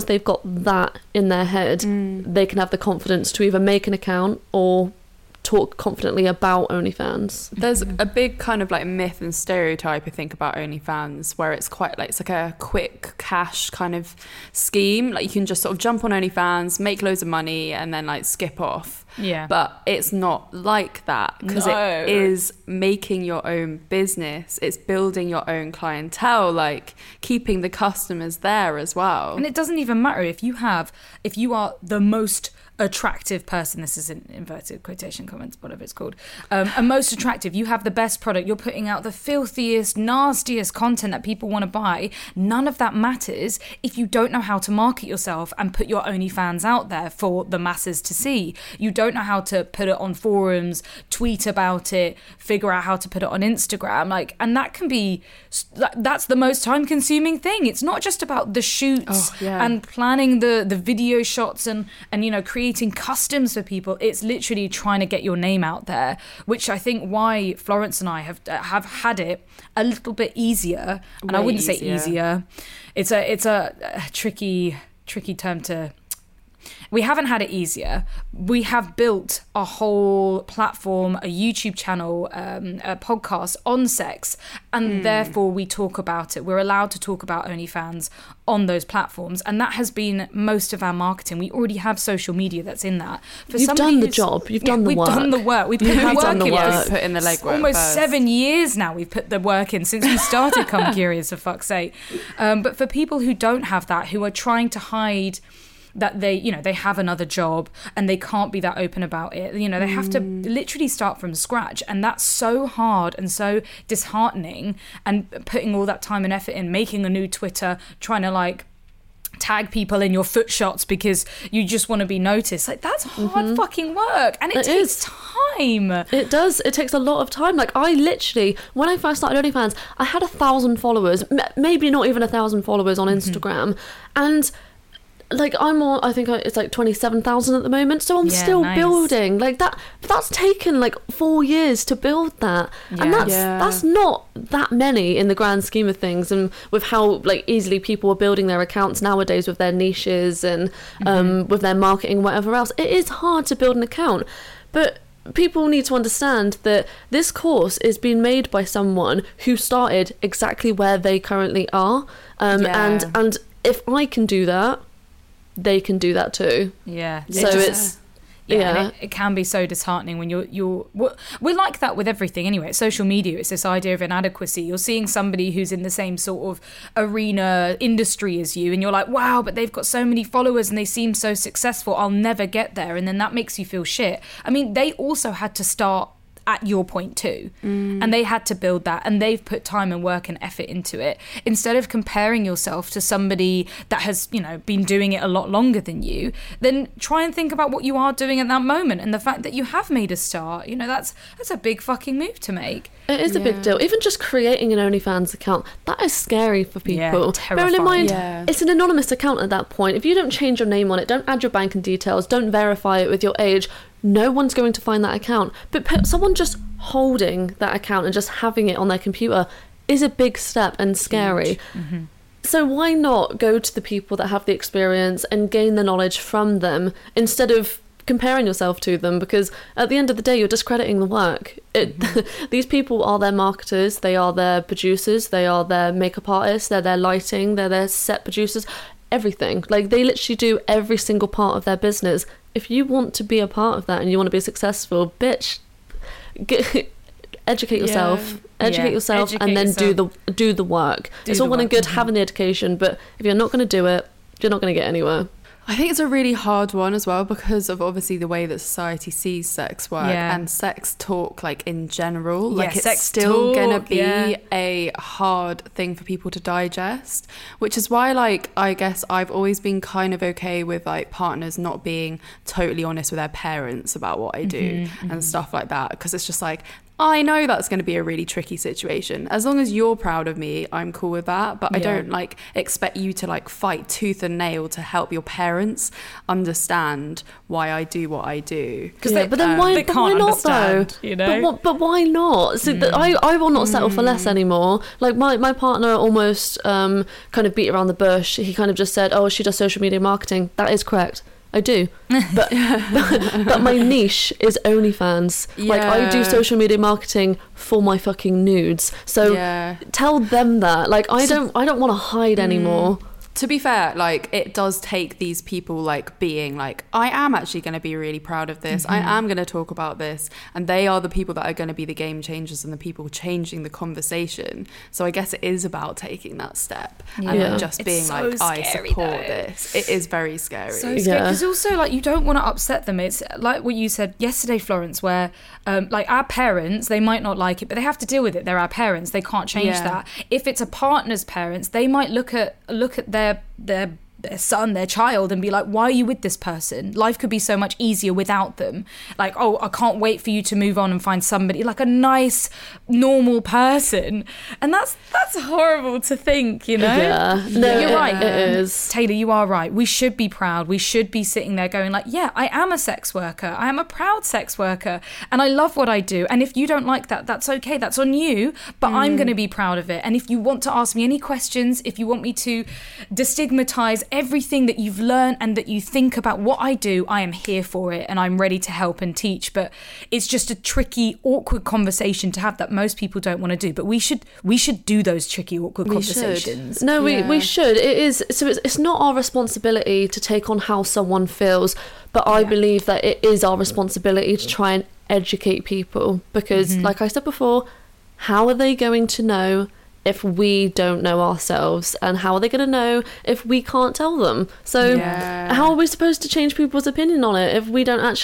that in their head, they can have the confidence to either make an account or talk confidently about OnlyFans. There's a big kind of like myth and stereotype, I think, about OnlyFans, where it's quite like, it's like a quick cash kind of scheme. Like you can just sort of jump on OnlyFans, make loads of money and then like skip off. Yeah. But it's not like that, because it is making your own business. It's building your own clientele, like keeping the customers there as well. And it doesn't even matter if you are the most attractive person, this is in inverted quotation comments, whatever it's called, and most attractive, you have the best product, you're putting out the filthiest, nastiest content that people want to buy. None of that matters if you don't know how to market yourself and put your OnlyFans out there for the masses to see. You don't know how to put it on forums, tweet about it, figure out how to put it on Instagram, like, and that can be, that's the most time consuming thing. It's not just about the shoots and planning the video shots and you know, creating customs for people. It's literally trying to get your name out there, which I think why Florence and I have had it a little bit easier. And I wouldn't say easier. It's a tricky term to. We haven't had it easier. We have built a whole platform, a YouTube channel, a podcast on sex, and therefore we talk about it. We're allowed to talk about OnlyFans on those platforms, and that has been most of our marketing. We already have social media that's in that. You've done the job. You've done the work. We've done the work. We've put the work in. Put in the legwork. Almost 7 years now we've put the work in since we started Come Curious, for fuck's sake. But for people who don't have that, who are trying to hide that they have another job and they can't be that open about it, they have to literally start from scratch, and that's so hard and so disheartening. And putting all that time and effort in making a new Twitter, trying to like tag people in your foot shots because you just want to be noticed. Like, that's hard fucking work, and it takes time. It does. It takes a lot of time. Like, I literally, when I first started OnlyFans, I had 1,000 followers, maybe not even 1,000 followers on Instagram, and like I'm on, I think it's like 27,000 at the moment, so I'm still building. Like that's taken like 4 years to build that, and that's not that many in the grand scheme of things. And with how like easily people are building their accounts nowadays with their niches and with their marketing, whatever else, it is hard to build an account. But people need to understand that this course is being made by someone who started exactly where they currently are, and if I can do that, they can do that too. And it can be so disheartening when we're like that with everything anyway. It's social media, it's this idea of inadequacy. You're seeing somebody who's in the same sort of arena industry as you, and you're like, wow, but they've got so many followers and they seem so successful, I'll never get there. And then that makes you feel shit. I mean, they also had to start at your point too, and they had to build that, and they've put time and work and effort into it. Instead of comparing yourself to somebody that has, you know, been doing it a lot longer than you, then try and think about what you are doing at that moment, and the fact that you have made a start. You know, that's a big fucking move to make. It is a big deal. Even just creating an OnlyFans account, that is scary for people. Bearing in mind, it's an anonymous account at that point. If you don't change your name on it, don't add your banking details, don't verify it with your age, no one's going to find that account. But someone just holding that account and just having it on their computer is a big step and scary. So why not go to the people that have the experience and gain the knowledge from them instead of comparing yourself to them? Because at the end of the day, you're discrediting the work. These people are their marketers, they are their producers, they are their makeup artists, they're their lighting, they're their set producers, everything. Like, they literally do every single part of their business. If you want to be a part of that and you want to be successful, bitch, educate yourself. Educate yourself, and then do the work. It's all well and good having the education, but if you're not going to do it, you're not going to get anywhere. I think it's a really hard one as well, because of obviously the way that society sees sex work and sex talk, like in general. Like, it's still going to be a hard thing for people to digest, which is why, like, I guess I've always been kind of okay with like partners not being totally honest with their parents about what I do and stuff like that, because it's just like, I know that's going to be a really tricky situation. As long as you're proud of me, I'm cool with that. But I don't like expect you to like fight tooth and nail to help your parents understand why I do what I do. But then why not though? You know? But why not? So I will not settle for less anymore. Like my partner almost kind of beat around the bush. He kind of just said, "Oh, she does social media marketing." That is correct. I do, but my niche is OnlyFans. Like, I do social media marketing for my fucking nudes. So tell them that. Like, I don't want to hide anymore. To be fair, like, it does take these people like being like, I am actually going to be really proud of this. I am going to talk about this, and they are the people that are going to be the game changers and the people changing the conversation. So I guess it is about taking that step and like, just being so like, I support this. It is very scary. So scary, because also like you don't want to upset them. It's like what you said yesterday, Florence, where like our parents, they might not like it, but they have to deal with it. They're our parents. They can't change that. If it's a partner's parents, they might look at their son, their child, and be like, why are you with this person? Life could be so much easier without them. Like, oh, I can't wait for you to move on and find somebody like a nice, normal person. And that's horrible to think, you know? Yeah. No, you're right. It is. Taylor, you are right. We should be proud. We should be sitting there going like, yeah, I am a sex worker. I am a proud sex worker. And I love what I do. And if you don't like that, that's okay. That's on you. But I'm going to be proud of it. And if you want to ask me any questions, if you want me to destigmatize everything that you've learned and that you think about what I do, I am here for it, and I'm ready to help and teach. But it's just a tricky, awkward conversation to have that most people don't want to do. But we should do those tricky, awkward conversations. No, we should. It is. So it's not our responsibility to take on how someone feels, but I believe that it is our responsibility to try and educate people, because like I said before, how are they going to know if we don't know ourselves, and how are they going to know if we can't tell them? So how are we supposed to change people's opinion on it if we don't actually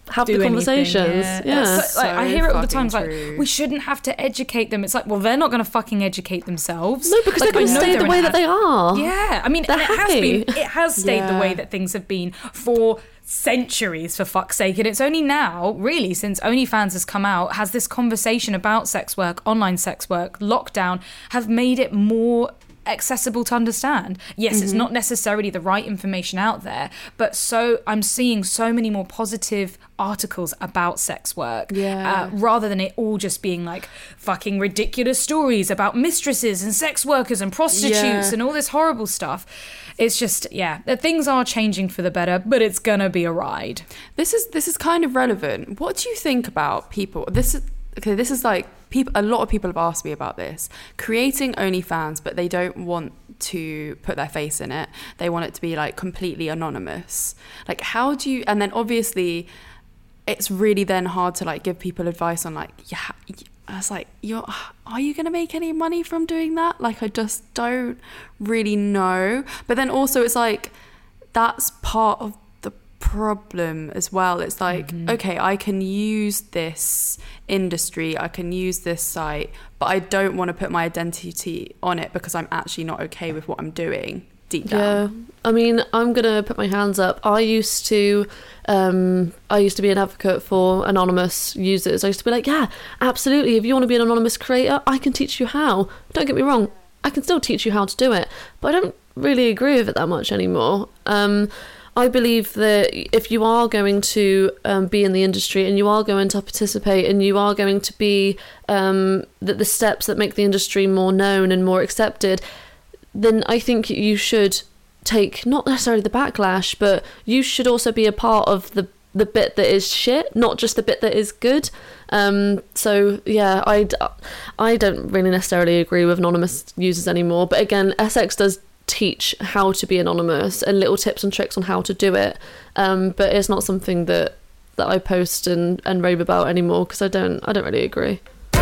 have do the anything, conversations. Yeah. That's like, I hear it all the time. It's like, true. we shouldn't have to educate them. It's like, well, they're not going to fucking educate themselves. No, because like, they're going to I know stay they're the way that they are. Yeah, I mean, They're happy. it has stayed the way that things have been for centuries, for fuck's sake. And it's only now, really, since OnlyFans has come out, has this conversation about sex work, online sex work, lockdown, have made it more accessible to understand. Yes, it's not necessarily the right information out there, but so I'm seeing so many more positive articles about sex work, rather than it all just being like fucking ridiculous stories about mistresses and sex workers and prostitutes and all this horrible stuff. It's just, that things are changing for the better, but it's gonna be a ride. This is kind of relevant. What do you think about people? This is like people. A lot of people have asked me about this. Creating OnlyFans, but they don't want to put their face in it. They want it to be like completely anonymous. Like, how do you? And then obviously, it's really then hard to like give people advice on like, I was like, are you going to make any money from doing that? Like, I just don't really know. But then also it's like, that's part of the problem as well. It's like, okay, I can use this industry, I can use this site, but I don't want to put my identity on it because I'm actually not okay with what I'm doing deep down. Yeah, I mean, I'm gonna put my hands up. I used to be an advocate for anonymous users. I used to be like, yeah, absolutely, if you want to be an anonymous creator, I can teach you how. Don't get me wrong, I can still teach you how to do it, but I don't really agree with it that much anymore. I believe that if you are going to be in the industry and you are going to participate and you are going to be the steps that make the industry more known and more accepted, then I think you should take not necessarily the backlash, but you should also be a part of the bit that is shit, not just the bit that is good. So yeah, I don't really necessarily agree with anonymous users anymore. But again, Essex does teach how to be anonymous and little tips and tricks on how to do it. But it's not something that I post and rave about anymore because I don't really agree.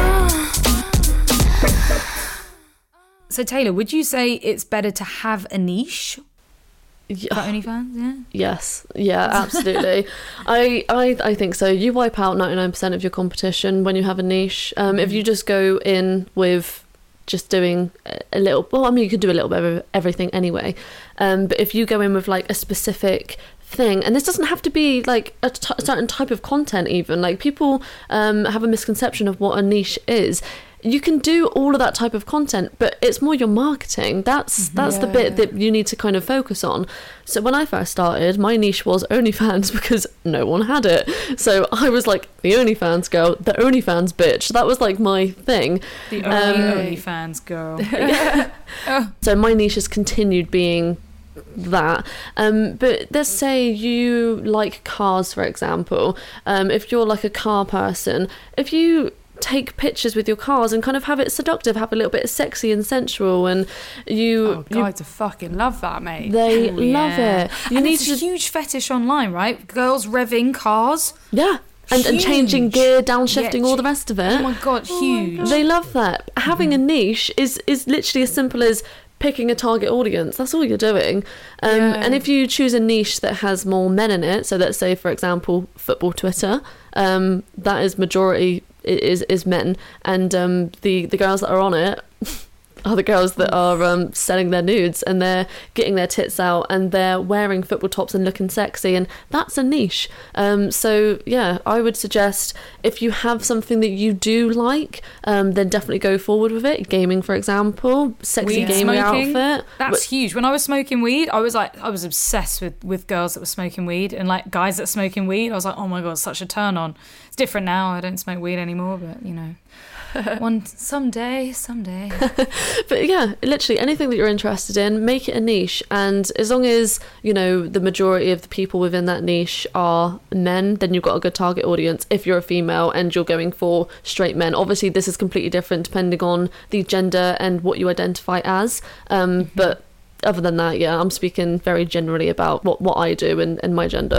So Taylor, would you say it's better to have a niche for OnlyFans? Yeah. Yes. Yeah, absolutely. I think so. You wipe out 99% of your competition when you have a niche. If you just go in with just doing a little, well, I mean, you could do a little bit of everything anyway. But if you go in with like a specific thing, and this doesn't have to be like a certain type of content even, like people have a misconception of what a niche is. You can do all of that type of content, but it's more your marketing. That's the bit that you need to kind of focus on. So when I first started, my niche was OnlyFans because no one had it. So I was like the OnlyFans girl, the OnlyFans bitch. That was like my thing. The only OnlyFans girl. So my niche has continued being that. But let's say you like cars, for example. If you're like a car person, if you take pictures with your cars and kind of have it seductive, have a little bit sexy and sensual, and guys fucking love that, mate. They love it. It's a huge fetish online, right? Girls revving cars. Yeah. And changing gear, downshifting, all the rest of it. Oh my god, huge. They love that. Having a niche is literally as simple as picking a target audience. That's all you're doing. And if you choose a niche that has more men in it, so let's say, for example, football Twitter, that is majority is men, and the girls that are on it are the girls that are selling their nudes, and they're getting their tits out, and they're wearing football tops and looking sexy, and that's a niche. So yeah, I would suggest if you have something that you do like, then definitely go forward with it. Gaming, for example, sexy gaming outfit. That's huge. When I was smoking weed, I was obsessed with girls that were smoking weed and like guys that were smoking weed. I was like, oh my god, such a turn on. It's different now. I don't smoke weed anymore, but you know. Someday. But yeah, literally anything that you're interested in, make it a niche. And as long as, you know, the majority of the people within that niche are men, then you've got a good target audience. If you're a female and you're going for straight men, obviously this is completely different depending on the gender and what you identify as. But other than that, yeah, I'm speaking very generally about what I do and my gender.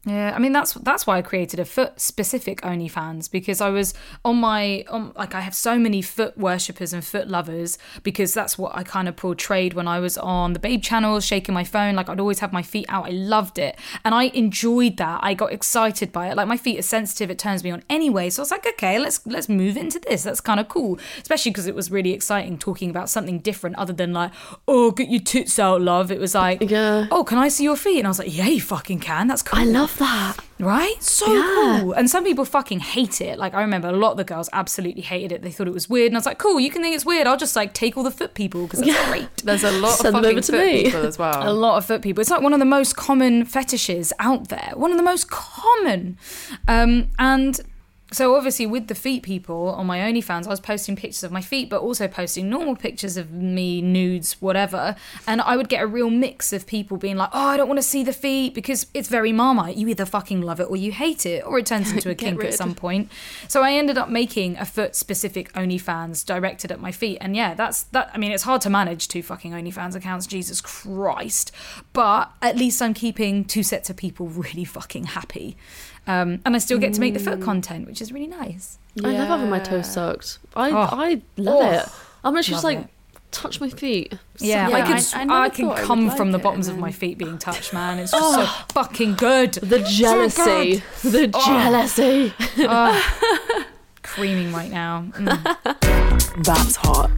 Yeah, I mean that's why I created a foot specific OnlyFans, because I was I have so many foot worshippers and foot lovers, because that's what I kind of portrayed when I was on the Babe channel, shaking my phone. Like, I'd always have my feet out. I loved it, and I enjoyed that. I got excited by it. Like, my feet are sensitive; it turns me on anyway. So I was like, okay, let's move into this. That's kind of cool, especially because it was really exciting talking about something different other than like, oh, get your tits out, love. It was like, oh, can I see your feet? And I was like, yeah, you fucking can. That's cool. I love that. Right? So cool. And some people fucking hate it. Like, I remember a lot of the girls absolutely hated it. They thought it was weird. And I was like, cool, you can think it's weird. I'll just like take all the foot people, because that's great. There's a lot Send of them over fucking to foot me. people as well. A lot of foot people. It's like one of the most common fetishes out there. One of the most common. And so obviously with the feet people on my OnlyFans, I was posting pictures of my feet, but also posting normal pictures of me, nudes, whatever. And I would get a real mix of people being like, oh, I don't want to see the feet, because it's very Marmite. You either fucking love it or you hate it, or it turns into a kink at some point. So I ended up making a foot specific OnlyFans directed at my feet. And yeah, that. I mean, it's hard to manage 2 fucking OnlyFans accounts, Jesus Christ. But at least I'm keeping 2 sets of people really fucking happy. And I still get to make the foot content, which is really nice. I love having my toes sucked. I love it. I'm literally just like, touch my feet. Yeah, Yeah, I can thought I come would from like the it, bottoms and of my then- feet being touched, man. It's just so fucking good. The jealousy. The jealousy. Creaming right now. That's hot.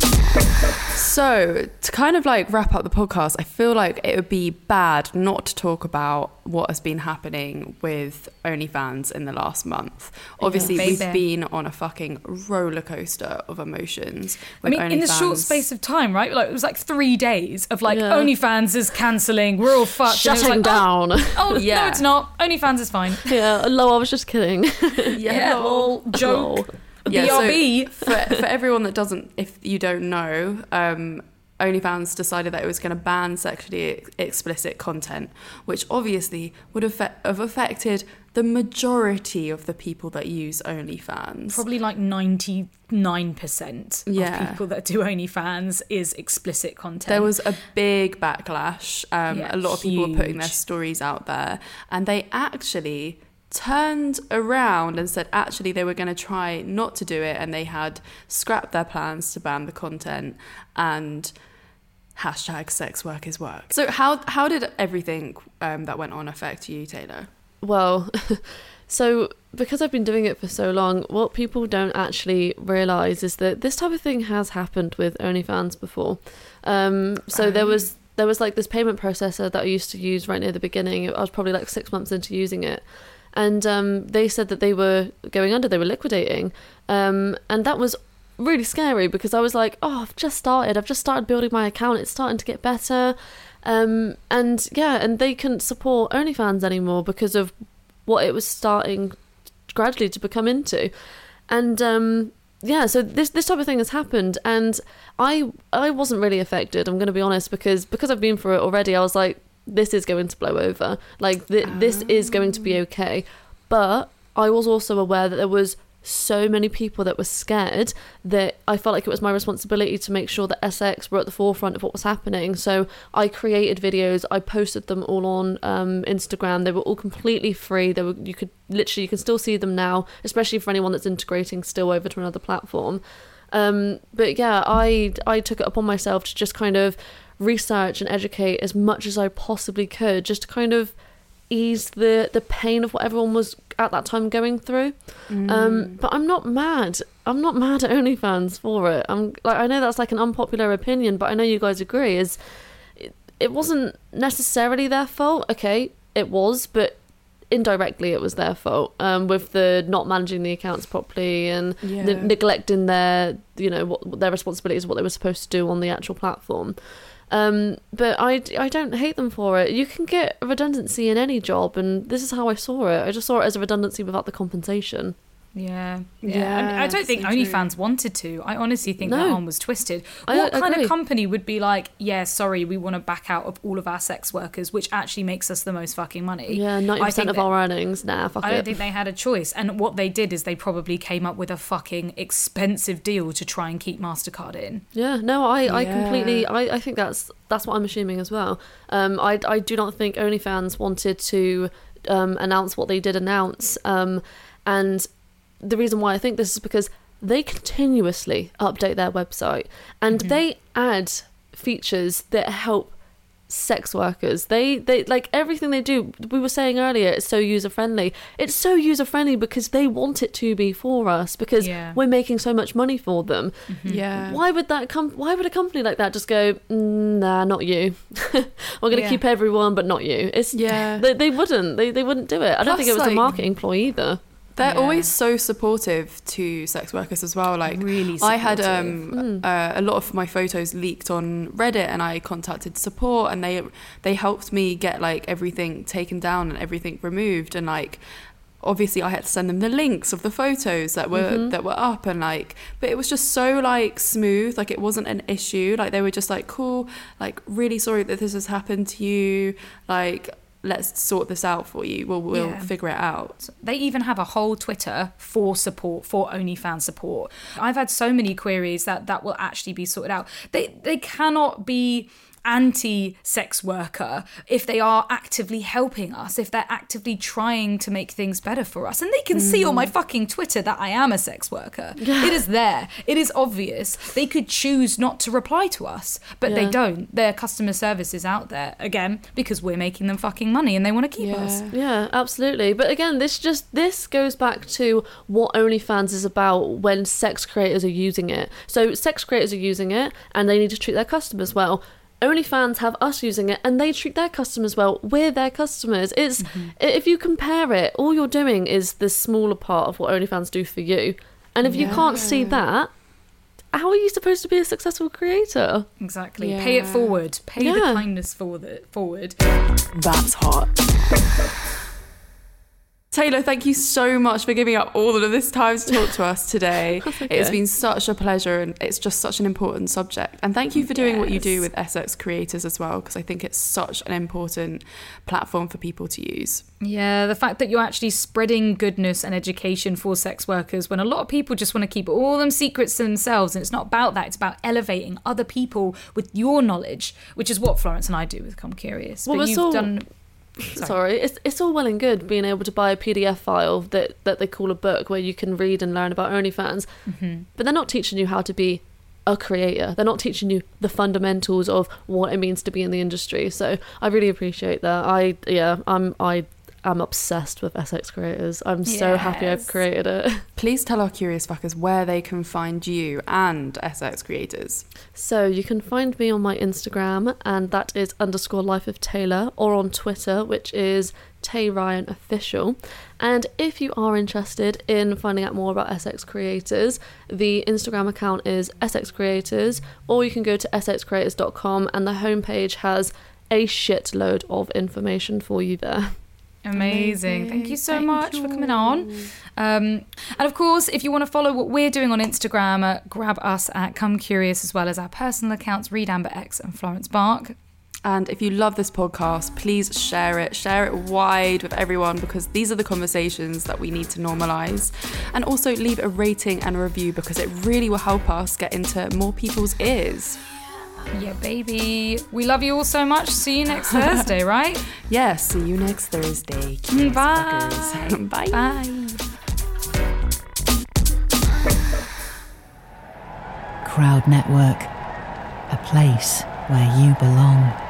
So, to kind of like wrap up the podcast, I feel like it would be bad not to talk about what has been happening with OnlyFans in the last month. Obviously, Yes. we've been on a fucking roller coaster of emotions I with mean, in the short OnlyFans. space of time, right? Like, it was like 3 days of like, Yeah. OnlyFans is cancelling, we're all fucked. And it was Shutting like, down. Oh, Yeah. no, it's not. OnlyFans is fine. Yeah, I was just kidding. Yeah, lol, joke. Yeah, BRB. so for everyone that doesn't, if you don't know, OnlyFans decided that it was going to ban sexually explicit content, which obviously would have affected the majority of the people that use OnlyFans. Probably like 99% Yeah. of people that do OnlyFans is explicit content. There was a big backlash. Yeah, a lot of people were putting their huge. stories out there, and they actually turned around and said actually they were going to try not to do it, and they had scrapped their plans to ban the content and hashtag sex work is work. So how did everything that went on affect you, Taylor? Well, so because I've been doing it for so long, what people don't actually realise is that this type of thing has happened with OnlyFans before. So there was like this payment processor that I used to use right near the beginning. I was probably like 6 months into using it. And they said that they were going under, they were liquidating. And that was really scary, because I was like, oh, I've just started building my account. It's starting to get better. And they couldn't support OnlyFans anymore because of what it was starting gradually to become into. And so this type of thing has happened, and I wasn't really affected, I'm going to be honest, because I've been through it already. I was like, this is going to blow over. Like, this is going to be okay. But I was also aware that there was so many people that were scared that I felt like it was my responsibility to make sure that SX were at the forefront of what was happening. So I created videos, I posted them all on Instagram. They were all completely free. You can still see them now, especially for anyone that's integrating still over to another platform. But yeah, I took it upon myself to just kind of research and educate as much as I possibly could, just to kind of ease the pain of what everyone was at that time going through. But I'm not mad at OnlyFans for it. I know that's like an unpopular opinion, but I know you guys agree, it wasn't necessarily their fault. Okay, it was, but indirectly it was their fault, with the not managing the accounts properly and neglecting their, what their responsibilities, what they were supposed to do on the actual platform. But I don't hate them for it. You can get a redundancy in any job, and this is how I saw it. I just saw it as a redundancy without the compensation. Yeah. Yeah, I don't think so OnlyFans wanted to. I honestly think that arm was twisted. I What kind agree. of company would be like, yeah, sorry, we want to back out of all of our sex workers, which actually makes us the most fucking money? Yeah, 90% of our earnings. Nah, fuck I it. don't think they had a choice. And what they did is they probably came up with a fucking expensive deal to try and keep MasterCard in. Yeah, no, I completely, I think that's what I'm assuming as well. I do not think OnlyFans wanted to announce what they did announce. And the reason why I think this is because they continuously update their website, and they add features that help sex workers. They like everything they do. We were saying earlier, it's so user friendly. It's so user friendly because they want it to be for us, because we're making so much money for them. Yeah. Why would a company like that just go, nah, not you. We're going to keep everyone, but not you. It's they wouldn't. They wouldn't do it. I don't think it was a marketing ploy either. They're always so supportive to sex workers as well. Like, really I had a lot of my photos leaked on Reddit, and I contacted support, and they helped me get like everything taken down and everything removed. And like, obviously, I had to send them the links of the photos that were up, and like, but it was just so like smooth. Like, it wasn't an issue. Like, they were just like, cool. Like, really sorry that this has happened to you. Like, let's sort this out for you. We'll figure it out. They even have a whole Twitter for support, for OnlyFans support. I've had so many queries that will actually be sorted out. They cannot be anti-sex worker if they are actively helping us, if they're actively trying to make things better for us. And they can see on my fucking Twitter that I am a sex worker. It is there. It is obvious. They could choose not to reply to us, but they don't. Their customer service is out there, again, because we're making them fucking money and they want to keep us. Yeah, absolutely. But again, this goes back to what OnlyFans is about when sex creators are using it. So sex creators are using it and they need to treat their customers well. OnlyFans have us using it and they treat their customers well. We're their customers. It's if you compare it, all you're doing is the smaller part of what OnlyFans do for you. And if you can't see that, how are you supposed to be a successful creator? Exactly. Pay it forward. Pay the kindness forward. That's hot. Taylor, thank you so much for giving up all of this time to talk to us today. It has been such a pleasure, and it's just such an important subject. And thank you for doing what you do with Essex Creators as well, because I think it's such an important platform for people to use. Yeah, the fact that you're actually spreading goodness and education for sex workers when a lot of people just want to keep all them secrets to themselves. And it's not about that. It's about elevating other people with your knowledge, which is what Florence and I do with Come Curious. Well, but you've done... Sorry, it's all well and good being able to buy a PDF file that they call a book where you can read and learn about OnlyFans, but they're not teaching you how to be a creator. They're not teaching you the fundamentals of what it means to be in the industry. So I really appreciate that. I'm obsessed with Essex Creators. I'm so happy I've created it. Please tell our curious fuckers where they can find you and Essex Creators. So you can find me on my Instagram, and that is _lifeoftaylor, or on Twitter, which is TayRyanOfficial. And if you are interested in finding out more about Essex Creators, the Instagram account is Essex Creators, or you can go to essexcreators.com, and the homepage has a shitload of information for you there. Amazing. Thank you so much for coming on. And of course, if you want to follow what we're doing on Instagram, grab us at Come Curious, as well as our personal accounts, Reed Amber X and Florence Bark. And if you love this podcast, please share it wide with everyone, because these are the conversations that we need to normalise. And also leave a rating and a review, because it really will help us get into more people's ears. Yeah, baby. We love you all so much. See you next Thursday, right? Yeah, see you next Thursday. Bye. Bye. Bye. Crowd Network, a place where you belong.